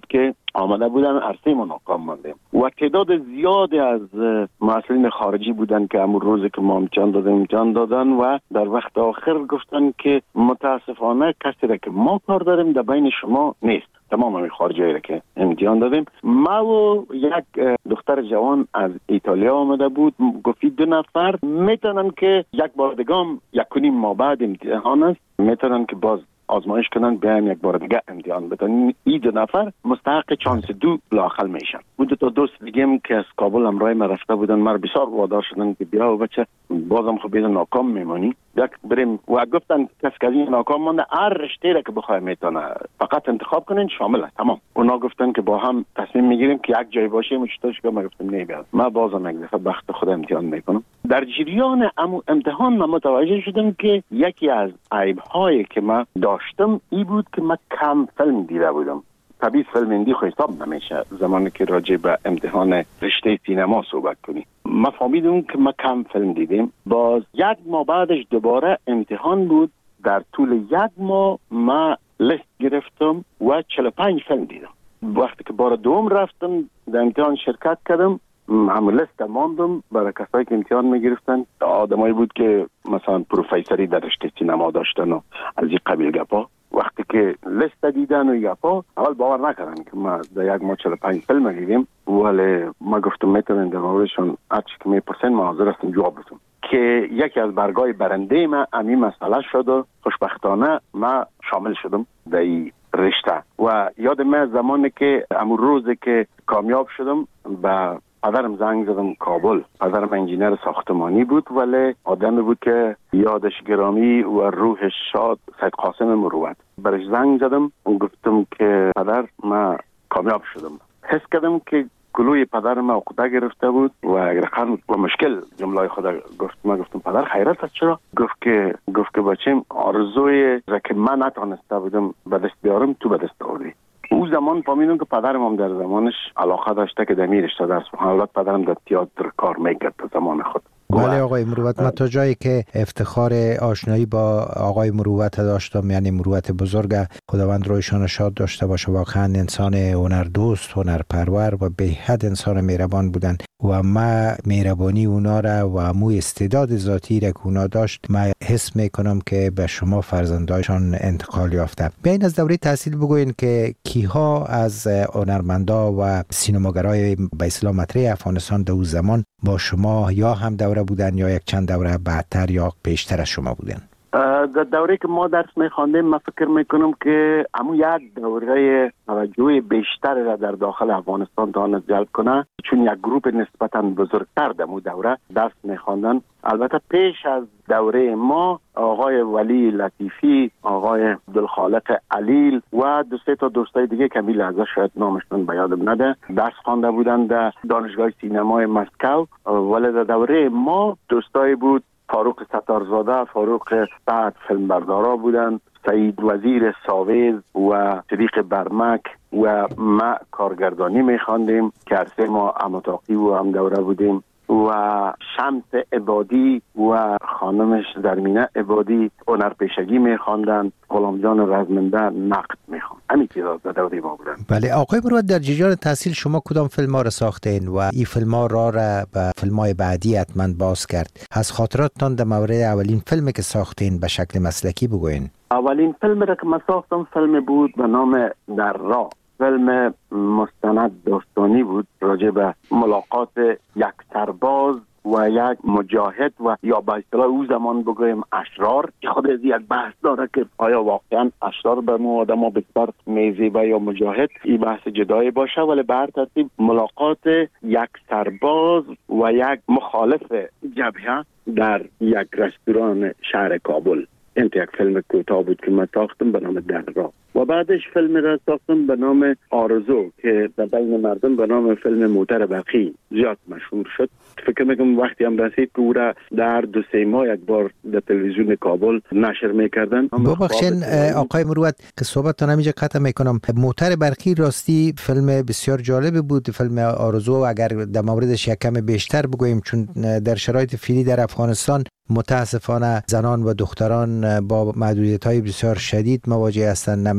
آمده بودن، هر سه ما ناکام ماندیم و تعداد زیادی از مسئولین خارجی بودن که امروز روزی که ما امتحان دادیم امتحان دادن و در وقت آخر گفتن که متاسفانه کسی را که ما کار داریم در بین شما نیست. تمام همین خارجی را که امتحان دادیم، ما و یک دختر جوان از ایتالیا آمده بود، گفت دو نفر میتونن که یک بار دیگه هم یک و نیم ماه بعد امتحان است، میتونن که باز آزمایش کنن بیایم یک بار دیگه امتحان بدن. این دو نفر مستحق چانس دو لااقل میشن. بود تا دوست دیگه که از کابل همراه ما رفته بودن، مرا بسیار وادار شدن که بیا و بچه بازم خب بیدن ناکام میمانی، یک بریم و گفتن کسی که از این ناکام مانده هر رشته را که بخواه میتونه فقط انتخاب کنین شامل است. تمام. اونا گفتن که با هم تصمیم میگیریم که یک جای باشیم. چطورش که ما گفتم نه بیاد، ما بازم یک دفعه بخت خود امتحان میکنم. در جریان امتحان ما متوجه شدم که یکی از عیب‌هایی که ما داشتم این بود که ما کم فیلم دیده بودم. طبیعی فیلم هندی خو حساب نمیشه زمانی که راجع به امتحان رشته سینما صحبت کنی. ما فهمیدم که ما کم فیلم دیدیم. باز یک ماه بعدش دوباره امتحان بود. در طول یک ماه ما لیست گرفتم و چهل و پنج فیلم دیدم. وقتی که بار دوم رفتم در امتحان شرکت کردم، همون لیست ماندم برای کسایی که امتحان میگرفتن. آدمایی بود که مثلا پروفیسوری در رشته سینما داشتن و از این قبیل گپا. وقتی که لیست دیدن و گپا اول باور نکردن که ما در یک ماه چهل و پنج فیلم دیدیم، ولی ما گفتم میتونن در موردشون هرچی که میپرسن ما حاضر هستم جواب بدم. که یکی از برگای برنده ما همین مسئله شد و خوشبختانه ما شامل شدم در این رشته. و یاد من زمانی که امروز روزی که کامیاب شدم به پدرم زنگ زدم کابل. پدرم انجینر ساختمانی بود ولی آدمی بود که یادش گرامی و روحش شاد، سید قاسم مروت. برش زنگ زدم و گفتم که پدر ما کامیاب شدم. حس کردم که گلوی پدر ما عقده گرفته بود و رقم و مشکل جمله خدا گفت. ما گفتم پدر خیرت است چرا؟ گفت که گفت که بچم آرزوی را که من نتونسته بودم به دست بیارم تو به دست آوردی. او زمان فهمیدم که پدرم هم در زمانش علاقه داشته که در می رشته درس بخونه. البته پدرم در تئاتر کار میکرد در زمان خود. بله آقای مروت، من تا جایی که افتخار آشنایی با آقای مروت داشتم، یعنی مروت بزرگ، خداوند رویشان شاد داشته باشه، واقعا انسان هنردوست، هنرپرور و به حد انسان مهربان بودن و ما مهربانی اونا را و مو استعداد ذاتی را که اونا داشت ما حس میکنم که به شما فرزندایشان انتقال یافته. بیاین از دوره تحصیل بگوین که کیها از هنرمندا و سینماگرای به اصطلاح مطرح افغانستان در اون زمان با شما یا هم دوره بودن یا یک چند دوره بعدتر یا پیشتر از شما بودن؟ در دوره که ما درس میخواندیم من فکر میکنم که همون یک دوره توجه بیشتر را در داخل افغانستان تواند جلب کنه، چون یک گروپ نسبتا بزرگتر در اون دوره درس میخواندن. البته پیش از دوره ما آقای ولی لطیفی، آقای عبدالخالق علیل و دو سه تا دوستای دیگه که لحظه شاید نامشون به یادم نده درس خوانده بودن در دانشگاه سینمای مسکو. ولی در دوره ما دوستای بود فاروق ستارزاده، فاروق سعد فیلمبردارا بودن، سعید وزیر ساویز و صدیق برمک و ما کارگردانی میخواندیم که هر سه ما امتاقی و هم دوره بودیم و شمس عبادی و خانمش زرمینه عبادی هنرپیشگی میخواندن، غلام جان رزمنده نقد میخواند. همین چیزا در دوره ما بودن. بله آقای مروت، در جریان تحصیل شما کدام فیلم ها را ساختین و این فیلم ها را را به فیلم های بعدی حتما باز کرد؟ از خاطراتتان در مورد اولین فیلمی که ساختین به شکل مسلکی بگوین. اولین فیلم را که من ساختم فیلم بود به نام در راه. فیلم مستند داستانی بود راجع به ملاقات یک سرباز و یک مجاهد و یا به اصطلاح او زمان بگویم اشرار، که خود از یک بحث داره که آیا واقعا اشرار به ما آدم ها بسیار میزیبه یا مجاهد، این بحث جدایی باشه. ولی بر ترتیب ملاقات یک سرباز و یک مخالف جبهه در یک رستوران شهر کابل. این یک فیلم کوتاه بود که من ساختم به نام در راه و بعدش فیلم را ساختم به نام آرزو که در بین مردم به نام فیلم موتر برقی زیاد مشهور شد. فکر میکنم وقتی هم رسید که او را در دو سه ماه یک بار در تلویزیون کابل نشر میکردن. ببخشین آقای مروت که صحبتتان همینجا قطع میکنم. موتر برقی راستی فیلم بسیار جالب بود. فیلم آرزو اگر در موردش یک کم بیشتر بگوییم، چون در شرایط فعلی در افغانستان متاسفانه زنان و دختران با محدودیت‌های بسیار شدید مواجه هستند، نمیتونن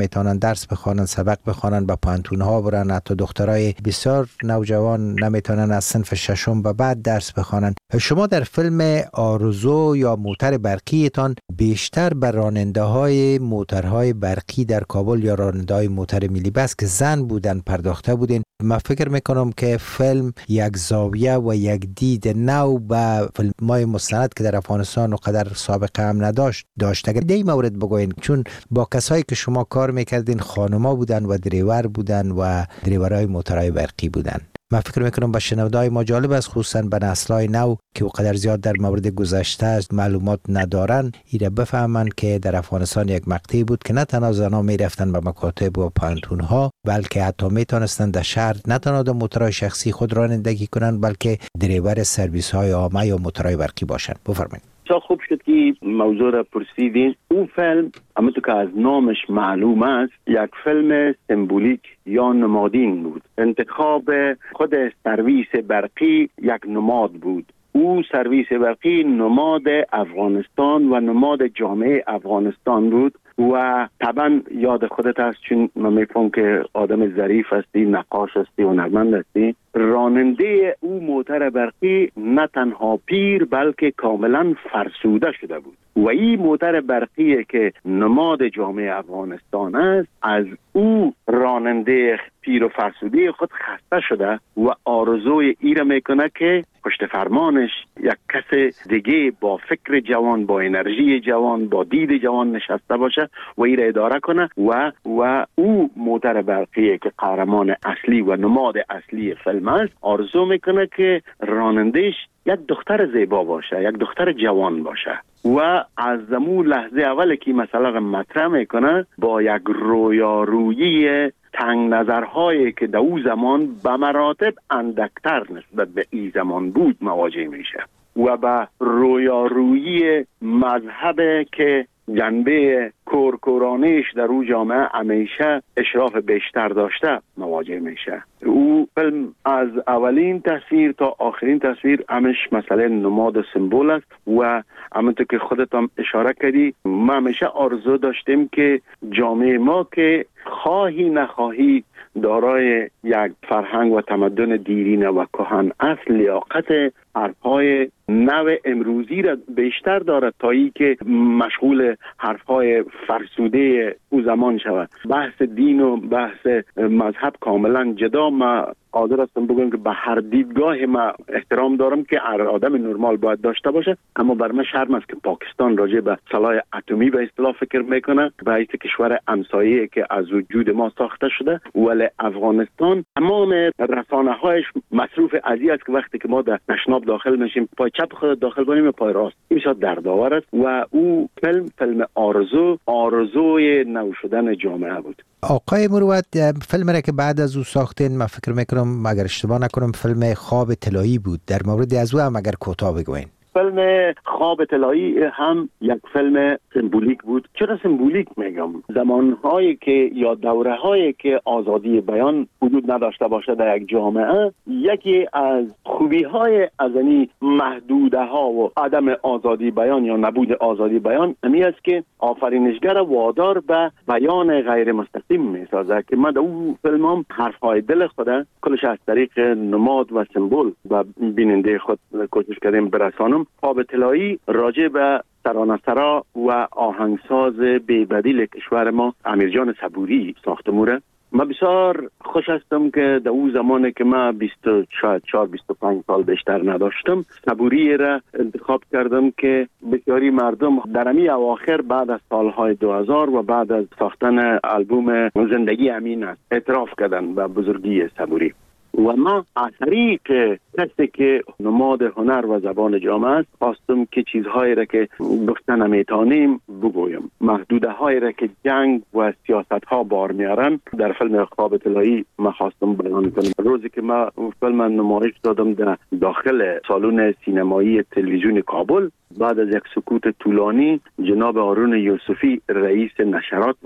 نمیتونن درس بخوانن، سبق بخوانن، به پانتون ها برن. حتی دخترای بسیار نوجوان نمیتونن از صنف ششم و بعد درس بخوانن. شما در فیلم آرزو یا موتر برقیتان بیشتر به راننده های موترهای برقی در کابل یا راننده های موتر ملی بس که زن بودن پرداخته بودین. من فکر میکنم که فیلم یک زاویه و یک دید نو به فیلم‌های مستند که در افغانستان و قدر سابقه هم نداشت داشت. اگر دی مورد بگوین، چون با کسایی که شما کار میکردین خانما بودن و دریور بودن و دریورهای موترهای برقی بودن. من فکر میکنم به شنونده‌های ما جالب است، خصوصا به نسل‌های نو که وقدر زیاد در مورد گذشته است معلومات ندارن، ایره بفهمن که در افغانستان یک مقطعی بود که نه تنها زنان میرفتن به مکاتب و پانتون‌ها، بلکه حتی میتونستن در شهر نه تنها در موترهای شخصی خود رانندگی کنن، بلکه دریور سرویس‌های عامه یا موترهای برقی باشن. بفرمایید. بسیار خوب شد که موضوع را پرسیدین. اون فیلم همونطور که از نامش معلوم است یک فیلم سمبولیک یا نمادین بود. انتخاب خود سرویس برقی یک نماد بود. او سرویس برقی نماد افغانستان و نماد جامعه افغانستان بود و طبعا یاد خودت هست، چون من میفهم که آدم ظریف هستی، نقاش هستی، هنرمند هستی. راننده او موتر برقی نه تنها پیر بلکه کاملا فرسوده شده بود و این موتر برقی که نماد جامعه افغانستان است، از او راننده پیر و فرسوده خود خسته شده و آرزوی ای را میکنه که پشت فرمانش یک کس دیگه با فکر جوان، با انرژی جوان، با دید جوان نشسته باشه و ای را اداره کنه و و او موتر برقی که قهرمان اصلی و نماد اصلی فیلم است، آرزو میکنه که رانندهش یک دختر زیبا باشه، یک دختر جوان باشه و از زمون لحظه اول که مسئله را مطرح میکنه با یک رویارویی تنگ نظرهایی که در او زمان به مراتب اندکتر نسبت به این زمان بود مواجه میشه و به رویارویی مذهب که جنبه کورکورانیش در او جامعه همیشه اشراف بیشتر داشته مواجه میشه. او فیلم از اولین تصویر تا آخرین تصویر همش مسئله نماد سمبول است و همونطور که خودت هم اشاره کردی، ما همیشه آرزو داشتیم که جامعه ما که خواهی نخواهی دارای یک فرهنگ و تمدن دیرینه و کهن اصل، لیاقت حرفهای نو امروزی را بیشتر دارد تا ای که مشغول حرفهای فرسوده او زمان شود. بحث دین و بحث مذهب کاملا جدا. ما قادر هستم بگم که به هر دیدگاه ما احترام دارم که هر آدم نرمال باید داشته باشه، اما بر من شرم است که پاکستان راجع به سلاح اتمی به اصطلاح فکر میکنه به حیث کشور همسایه‌ای که از وجود ما ساخته شده، ولی افغانستان تمام رسانه‌هایش مصروف ازی است که وقتی که ما در تشناب داخل میشیم پای چپ خود داخل کنیم و پای راست، این بسیار دردآور است و او فیلم فیلم آرزو آرزوی نو شدن جامعه بود. آقای مروت، فیلم را که بعد از او ساختین، من فکر میکنم اگر اشتباه نکنم فیلم خواب طلایی بود، در مورد از او هم اگر کوتاه بگوین. فیلم خواب طلایی هم یک فیلم سمبولیک بود. چرا سمبولیک میگم؟ زمانهایی که یا دوره‌هایی که آزادی بیان وجود نداشته باشه در یک جامعه، یکی از خوبی‌های از این محدوده‌ها و عدم آزادی بیان یا نبود آزادی بیان همین است که آفرینشگر وادار به بیان غیر مستقیم می‌سازه که من در اون فیلمم حرف‌های دل خود کلش از طریق نماد و سمبل و بیننده خود کوشش کردیم برسانم. خواب طلایی راجع به ترانه‌سرا و آهنگساز بی‌بدیل کشور ما امیرجان صبوری ساخته موره. من بسیار خوش هستم که در اون زمانی که من بیست شاید چهار بیست و پنج سال بیشتر نداشتم، صبوری را انتخاب کردم که بسیاری مردم در امی اواخر بعد از سالهای دو هزار و بعد از ساختن آلبوم زندگی امین است اعتراف کردن به بزرگی صبوری و ما از طریق کسی که نماد هنر و زبان جامعه است خواستم که چیزهایی را که گفتن نمیتونیم بگویم، محدوده هایی را که جنگ و سیاست ها بار میارن در فیلم خواب طلایی ما خواستم بیان کنم. روزی که ما فیلم نمایش دادم در داخل سالن سینمایی تلویزیون کابل، بعد از یک سکوت طولانی جناب هارون یوسفی رئیس نشرات بود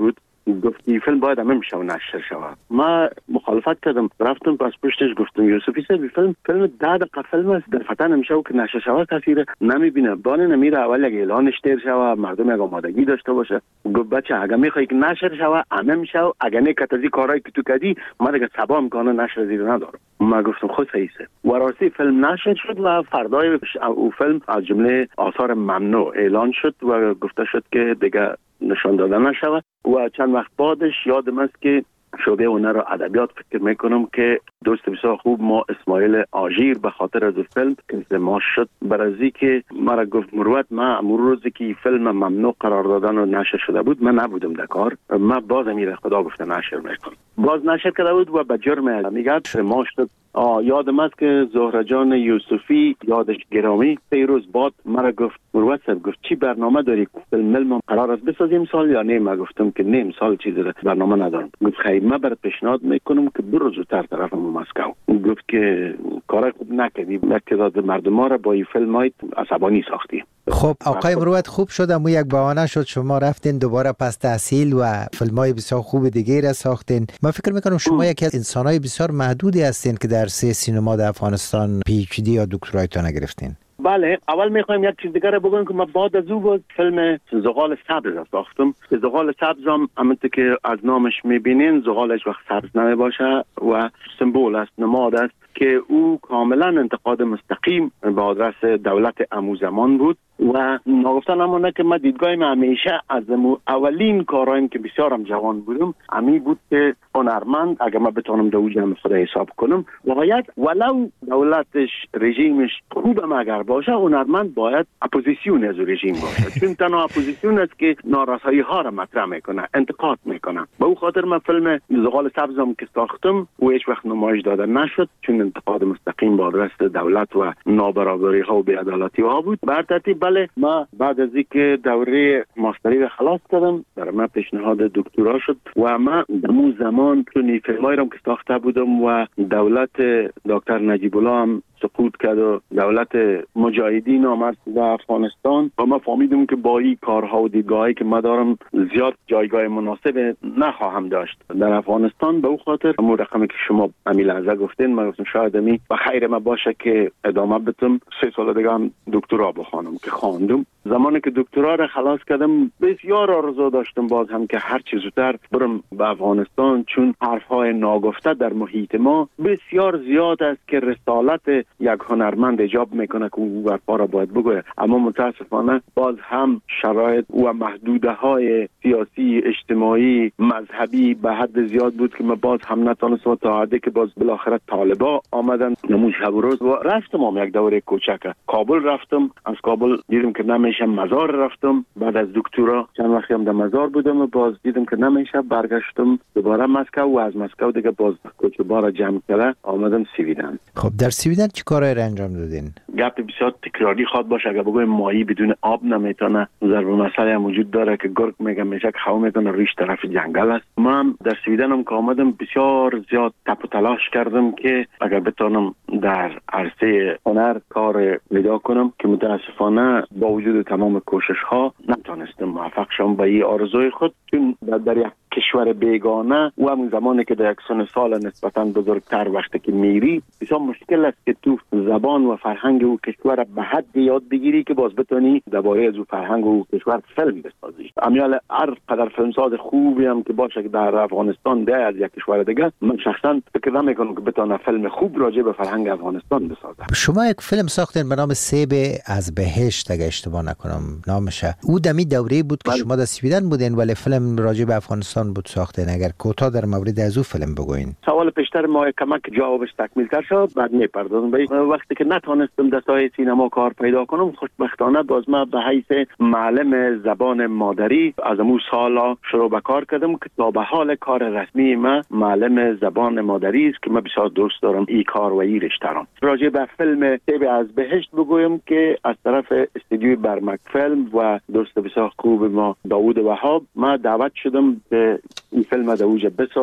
گفت این فیلم باید همه میشه و نشر شود. ما مخالفت کردم، رفتم پس پشتش گفتم یوسفی صاحب فیلم فیلم ده دقیقه فیلم است، در فتن میشه که نشر شود کسی نمیبینه. بانه نمیره اول یک اعلانش تیر شود، مردم یک آمادگی داشته باشه. گفت بچه اگه میخوای که نشر شود همه میشه، اگه نه کتازی کارایی که تو کردی ما دیگه سبا میکنه نشر زیر ندارم. ما گفتم خود صحیحه و راستی فیلم نشر شد و فردای او فیلم از جمله آثار ممنوع اعلان شد و گفته شد که دیگه نشان داده نشود. و چند وقت بعدش یادم است که شعبه هنر و ادبیات فکر میکنم که دوست بسیار خوب ما اسماعیل آژیر به خاطر از فیلم که ما شد برازی که مرا گفت مروت ما امور روزی که فیلم ممنوع قرار دادن و نشر شده بود من نبودم در کار، ما باز امیر خدا گفته نشر میکنم، باز نشر کرده بود و به جرم میگه ما شد. یادم است که زهره جان یوسفی یادش گرامی سه روز بعد مرا گفت مروت صاحب گفت چی برنامه داری فیلم ما قرار است بسازیم سال یا نه؟ ما گفتم که نه سال چیزی برنامه ندارم. گفت خیر من برات پیشنهاد میکنم که برو زودتر طرف مسکو. گفت که کار خوب نکردی، تعداد مردم را با این فیلم های عصبانی ساختی. خب آقای مروت خوب شد اما یک بهانه شد شما رفتین دوباره پس تحصیل و فیلم‌های بسیار خوب دیگه را ساختین. من فکر میکنم شما یکی از انسان‌های بسیار محدودی هستین که در سه سینما در افغانستان پی اچ دی یا دکترایتون گرفتین. بله، اول میخوایم یک چیز دیگه رو بگم که من بعد از او بود فیلم زغال سبز ساختم. زغال سبز هم همونطور که از نامش میبینین زغالش وقت سبز نمی باشه و سمبول است، نماد است که او کاملا انتقاد مستقیم به آدرس دولت امو زمان بود و نگفتن همونه که من دیدگاهیم همیشه از اولین کارایم که بسیارم جوان بودم امی بود که هنرمند اگر من بتونم دو جمع خدا حساب کنم باید ولو دولتش رژیمش خوبم اگر باشه هنرمند باید اپوزیسیون از رژیم باشه، چون تنها اپوزیسیون است که نارسایی ها را مطرح میکنه، انتقاد میکنه. به او خاطر من فیلم زغال سبزم که ساختم و هیچ وقت نمایش داده نشد چون انتقاد مستقیم با آدرس دولت و نابرابری ها و بی‌عدالتی ها بود. بر ترتیب بله ما بعد از اینکه دوره ماستری را خلاص کردم در من پیشنهاد دکترا شد و ما در زمان چون فیلمایی را که ساخته بودم و دولت دکتر نجیب الله هم سقوط کرد و دولت مجاهدین آمد در افغانستان و ما فهمیدم که با این کارها و دیدگاهی که ما دارم زیاد جایگاه مناسب نخواهم داشت در افغانستان. به او خاطر همون رقمی که شما امی لحظه گفتین ما گفتم شاید امی و خیر ما باشه که ادامه بدم سه سال دیگه هم دکترا بخوانم که خواندم. زمانی که دکترا را خلاص کردم بسیار آرزو داشتم باز هم که هر چه زودتر برم به افغانستان، چون حرفهای ناگفته در محیط ما بسیار زیاد است که رسالت یک هنرمند ایجاب میکنه که او برپا را باید بگوید، اما متاسفانه باز هم شرایط و محدوده های سیاسی اجتماعی مذهبی به حد زیاد بود که ما باز هم نتونستم تا حدی که باز بالاخره طالبا آمدن نموز شب و روز و رفتم هم یک دوره کوچک کابل رفتم. از کابل دیدم که نمیشه مزار رفتم، بعد از دکترا چند وقتی هم در مزار بودم و باز دیدم که نمیشه برگشتم دوباره مسکو و از مسکو دیگه باز کوچبارا جمع کرده آمدم سویدن. خب در سویدن چی کارایی را انجام دادین؟ گپ بسیار تکراری خواد باشه اگر بگویم ماهی بدون آب نمیتونه، ضرب مسئله هم وجود داره که گرگ میگه میشه که خو میکنه ریش طرف جنگل است. من در سویدن هم که آمدم بسیار زیاد تپ و تلاش کردم که اگر بتونم در عرصه هنر کار پیدا کنم که متاسفانه با وجود تمام کوشش ها نتونستم موفق شم به این آرزوی خود، چون در یک کشور بیگانه و همون زمانی که در یک سن سال نسبتاً بزرگتر وقتی که میری بسیار مشکل است که تو زبان و فرهنگ و کشور به حد یاد بگیری که باز بتونی درباره از فرهنگ و کشور فیلم بسازی. امیال هر قدر فیلمساز خوبی هم که باشه که در افغانستان ده از یک کشور دیگه، من شخصا فکر نمیکنم که بتونه فیلم خوب راجع به فرهنگ افغانستان بسازه. شما یک فیلم ساختین به نام سیب از بهشت اگه اشتباه نکنم نامشه، او دمی دوره بود که بل... شما در سویدن بودین ولی فیلم راجع به افغانستان بود ساختین. اگر کوتاه در مورد از او فیلم بگوین. سوال پیشتر ما کمک جوابش تکمیل تر شد بعد میپردازم. وقتی که نتونستم در ساحه سینما کار پیدا کنم خوشبختانه باز ما به حیث معلم زبان مادری از امو سالا شروع به کار کردم که تا به حال کار رسمی ما معلم زبان مادری است که من بسیار دوست دارم این کار و این رشته را. راجع به فیلم سیب از بهشت بگویم که از طرف استودیوی برمک فیلم و دوست بسیار خوب ما داوود وهاب ما دعوت شدم که این فیلم در اوج بسازم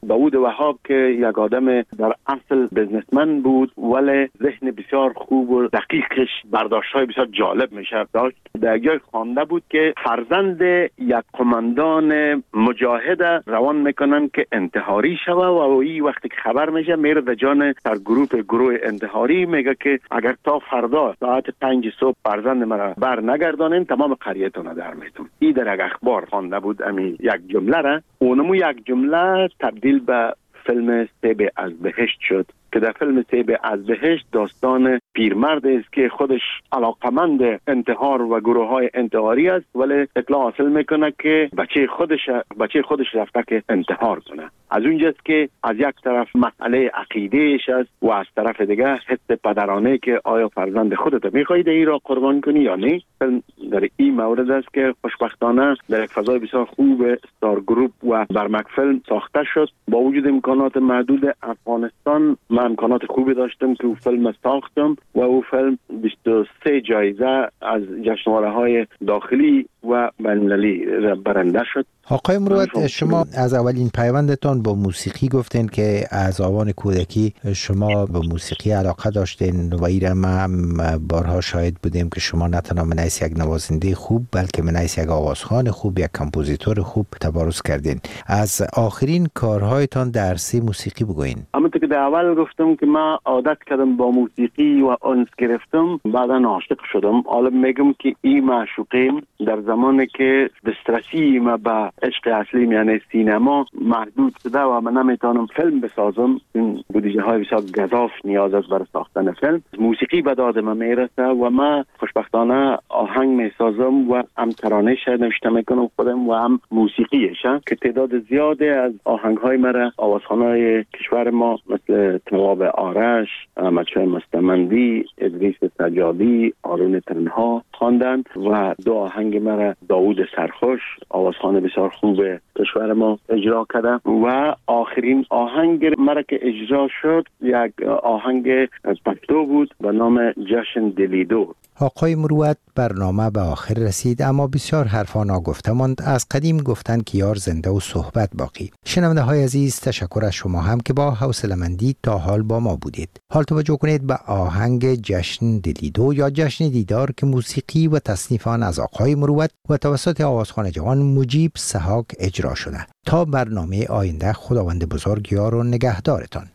داوود وهاب که یک آدم در اصل بزنسمن بود ولی ذهن بسیار خوب و دقیقش برداشت‌های بسیار جالب میشه داشت. در جای خوانده بود که فرزند یک قماندان مجاهد روان میکنن که انتحاری شوه و این وقتی که خبر میشه میره در جان سر گروه گروه انتحاری میگه که اگر تا فردا ساعت پنج صبح فرزند مرا بر نگردانین تمام قریتون در میتون. این در یک اخبار خوانده بود امی یک جمله را، اونمو یک جمله تبدیل به فیلم سیب از بهشت شد که در فیلم سیب از بهشت داستان پیرمرد است که خودش علاقمند انتحار و گروه های انتحاری است ولی اطلاع حاصل میکنه که بچه خودش بچه خودش رفته که انتحار کنه. از اونجاست که از یک طرف مسئله عقیدهش است و از طرف دیگه حس پدرانه که آیا فرزند خودت میخواهی این را قربان کنی یا نه. فیلم در این مورد است که خوشبختانه در یک فضای بسیار خوب استار گروپ و برمک فیلم ساخته شد. با وجود امکانات محدود افغانستان من امکانات خوبی داشتم که او فیلم ساختم و او فیلم بیست و سه جایزه از جشنواره‌های داخلی و بین‌المللی برنده شد. آقای مروت، شما از اولین پیوندتان با موسیقی گفتین که از آوان کودکی شما به موسیقی علاقه داشتین و ایره ما هم بارها شاهد بودیم که شما نه تنها منیس یک نوازنده خوب بلکه منیس یک آوازخوان خوب، یک کمپوزیتور خوب تبارز کردین. از آخرین کارهایتان در عرصه موسیقی بگوین. همونطور که در اول گفتم که من عادت کردم با موسیقی و انس گرفتم، بعدا عاشق شدم. حالا میگم که این معشوقیم در زمانی که دسترسی ما به عشق اصلی یعنی سینما محدود شده و من نمیتونم فیلم بسازم، این بودجه های بسیار گزاف نیاز است برای ساختن فیلم. موسیقی به داد من میرسه و من خوشبختانه آهنگ میسازم و هم ترانه شاید نوشته میکنم خودم و هم موسیقیش که تعداد زیاده از آهنگ های مرا آوازخوانای کشور ما مثل تواب آرش، احمدشاه مستمندی، ادریس سجادی، آرون تنها خواندن و دو آهنگ مرا داوود سرخوش آوازخوان بسیار خوب کشور ما اجرا کرده و آخرین آهنگ مرا که اجرا شد یک آهنگ پشتو بود به نام جشن دلیدو. آقای مروت، برنامه به آخر رسید اما بسیار حرفا ناگفته ماند. از قدیم گفتن که یار زنده و صحبت باقی. شنونده های عزیز، تشکر از شما هم که با حوصله‌مندی تا حال با ما بودید. حال توجه کنید به آهنگ جشن دلیدو یا جشن دیدار که موسیقی و تصنیف آن از آقای مروت و توسط آوازخوان جوان مجیب سحاک اجرا شده. تا برنامه آینده، خداوند بزرگ یار و نگهدارتان.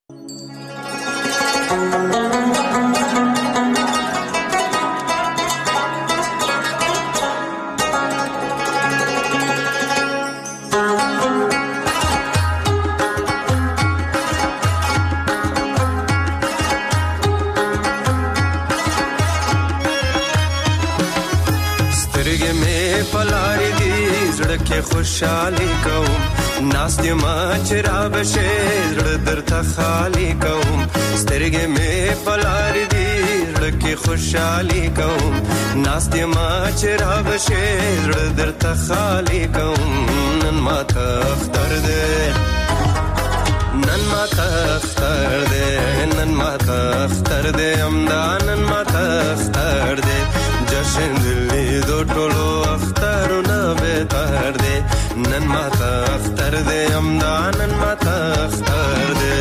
پلاری دی زړه کې خوشحالي کوم ناست ما چر بشه زړه درته خالی کوم سترګې مې پلاری دی زړه کې خوشحالي کوم ناست ما چر بشه زړه درته خالی کوم نن ما تختر دې نن ما تختر دې نن ما تختر دې امدان نن ما تختر دې جشن دلی دو ټولو اخترونه بهتر دی نن ما ته اختر دی امدا نن ما ته اختر دی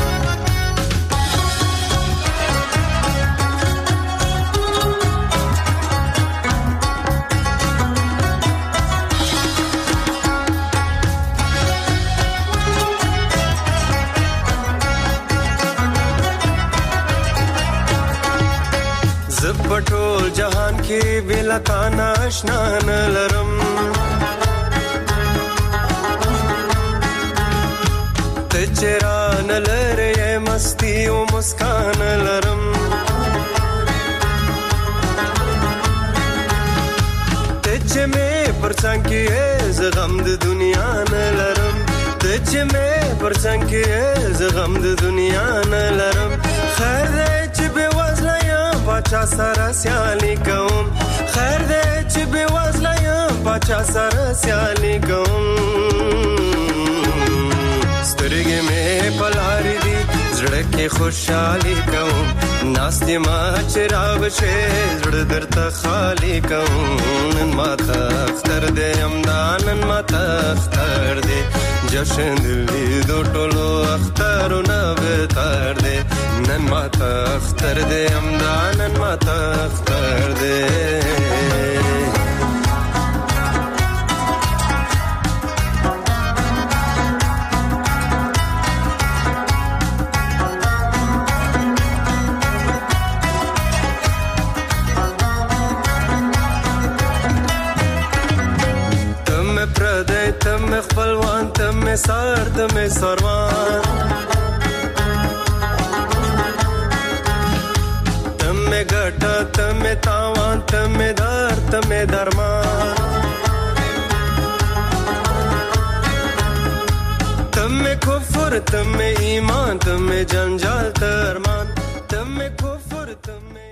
پټول جهان کې بلا تا ناشنا نه لرم ته چران لره مستی او مسکان لرم ته چې مې پرڅنګ کې ز غم د دنیا نه لرم ته چې مې پرڅنګ کې ز غم د دنیا نه لرم خیر دې چې به وزله پاچا سره سیالی کوم خیر دې چې به وزله یم پاچا سره سیالی کوم سترګې مې پلاری دي زړه کې خوشحالي کوم ناستی ما چرا بشه زړه درته خالی کوم نن ما تختر دې امدانن ما تختر دې جشن دې دو ټولو اخترونه بهتر دې نن ما تختر دې امدانن ما تختر دې تم خپلوان تم سار تم سروان تم ګټه تم تاوان تم دار تم درمان تم کفر تم ایمان تم جنجال درمان تم کفر تم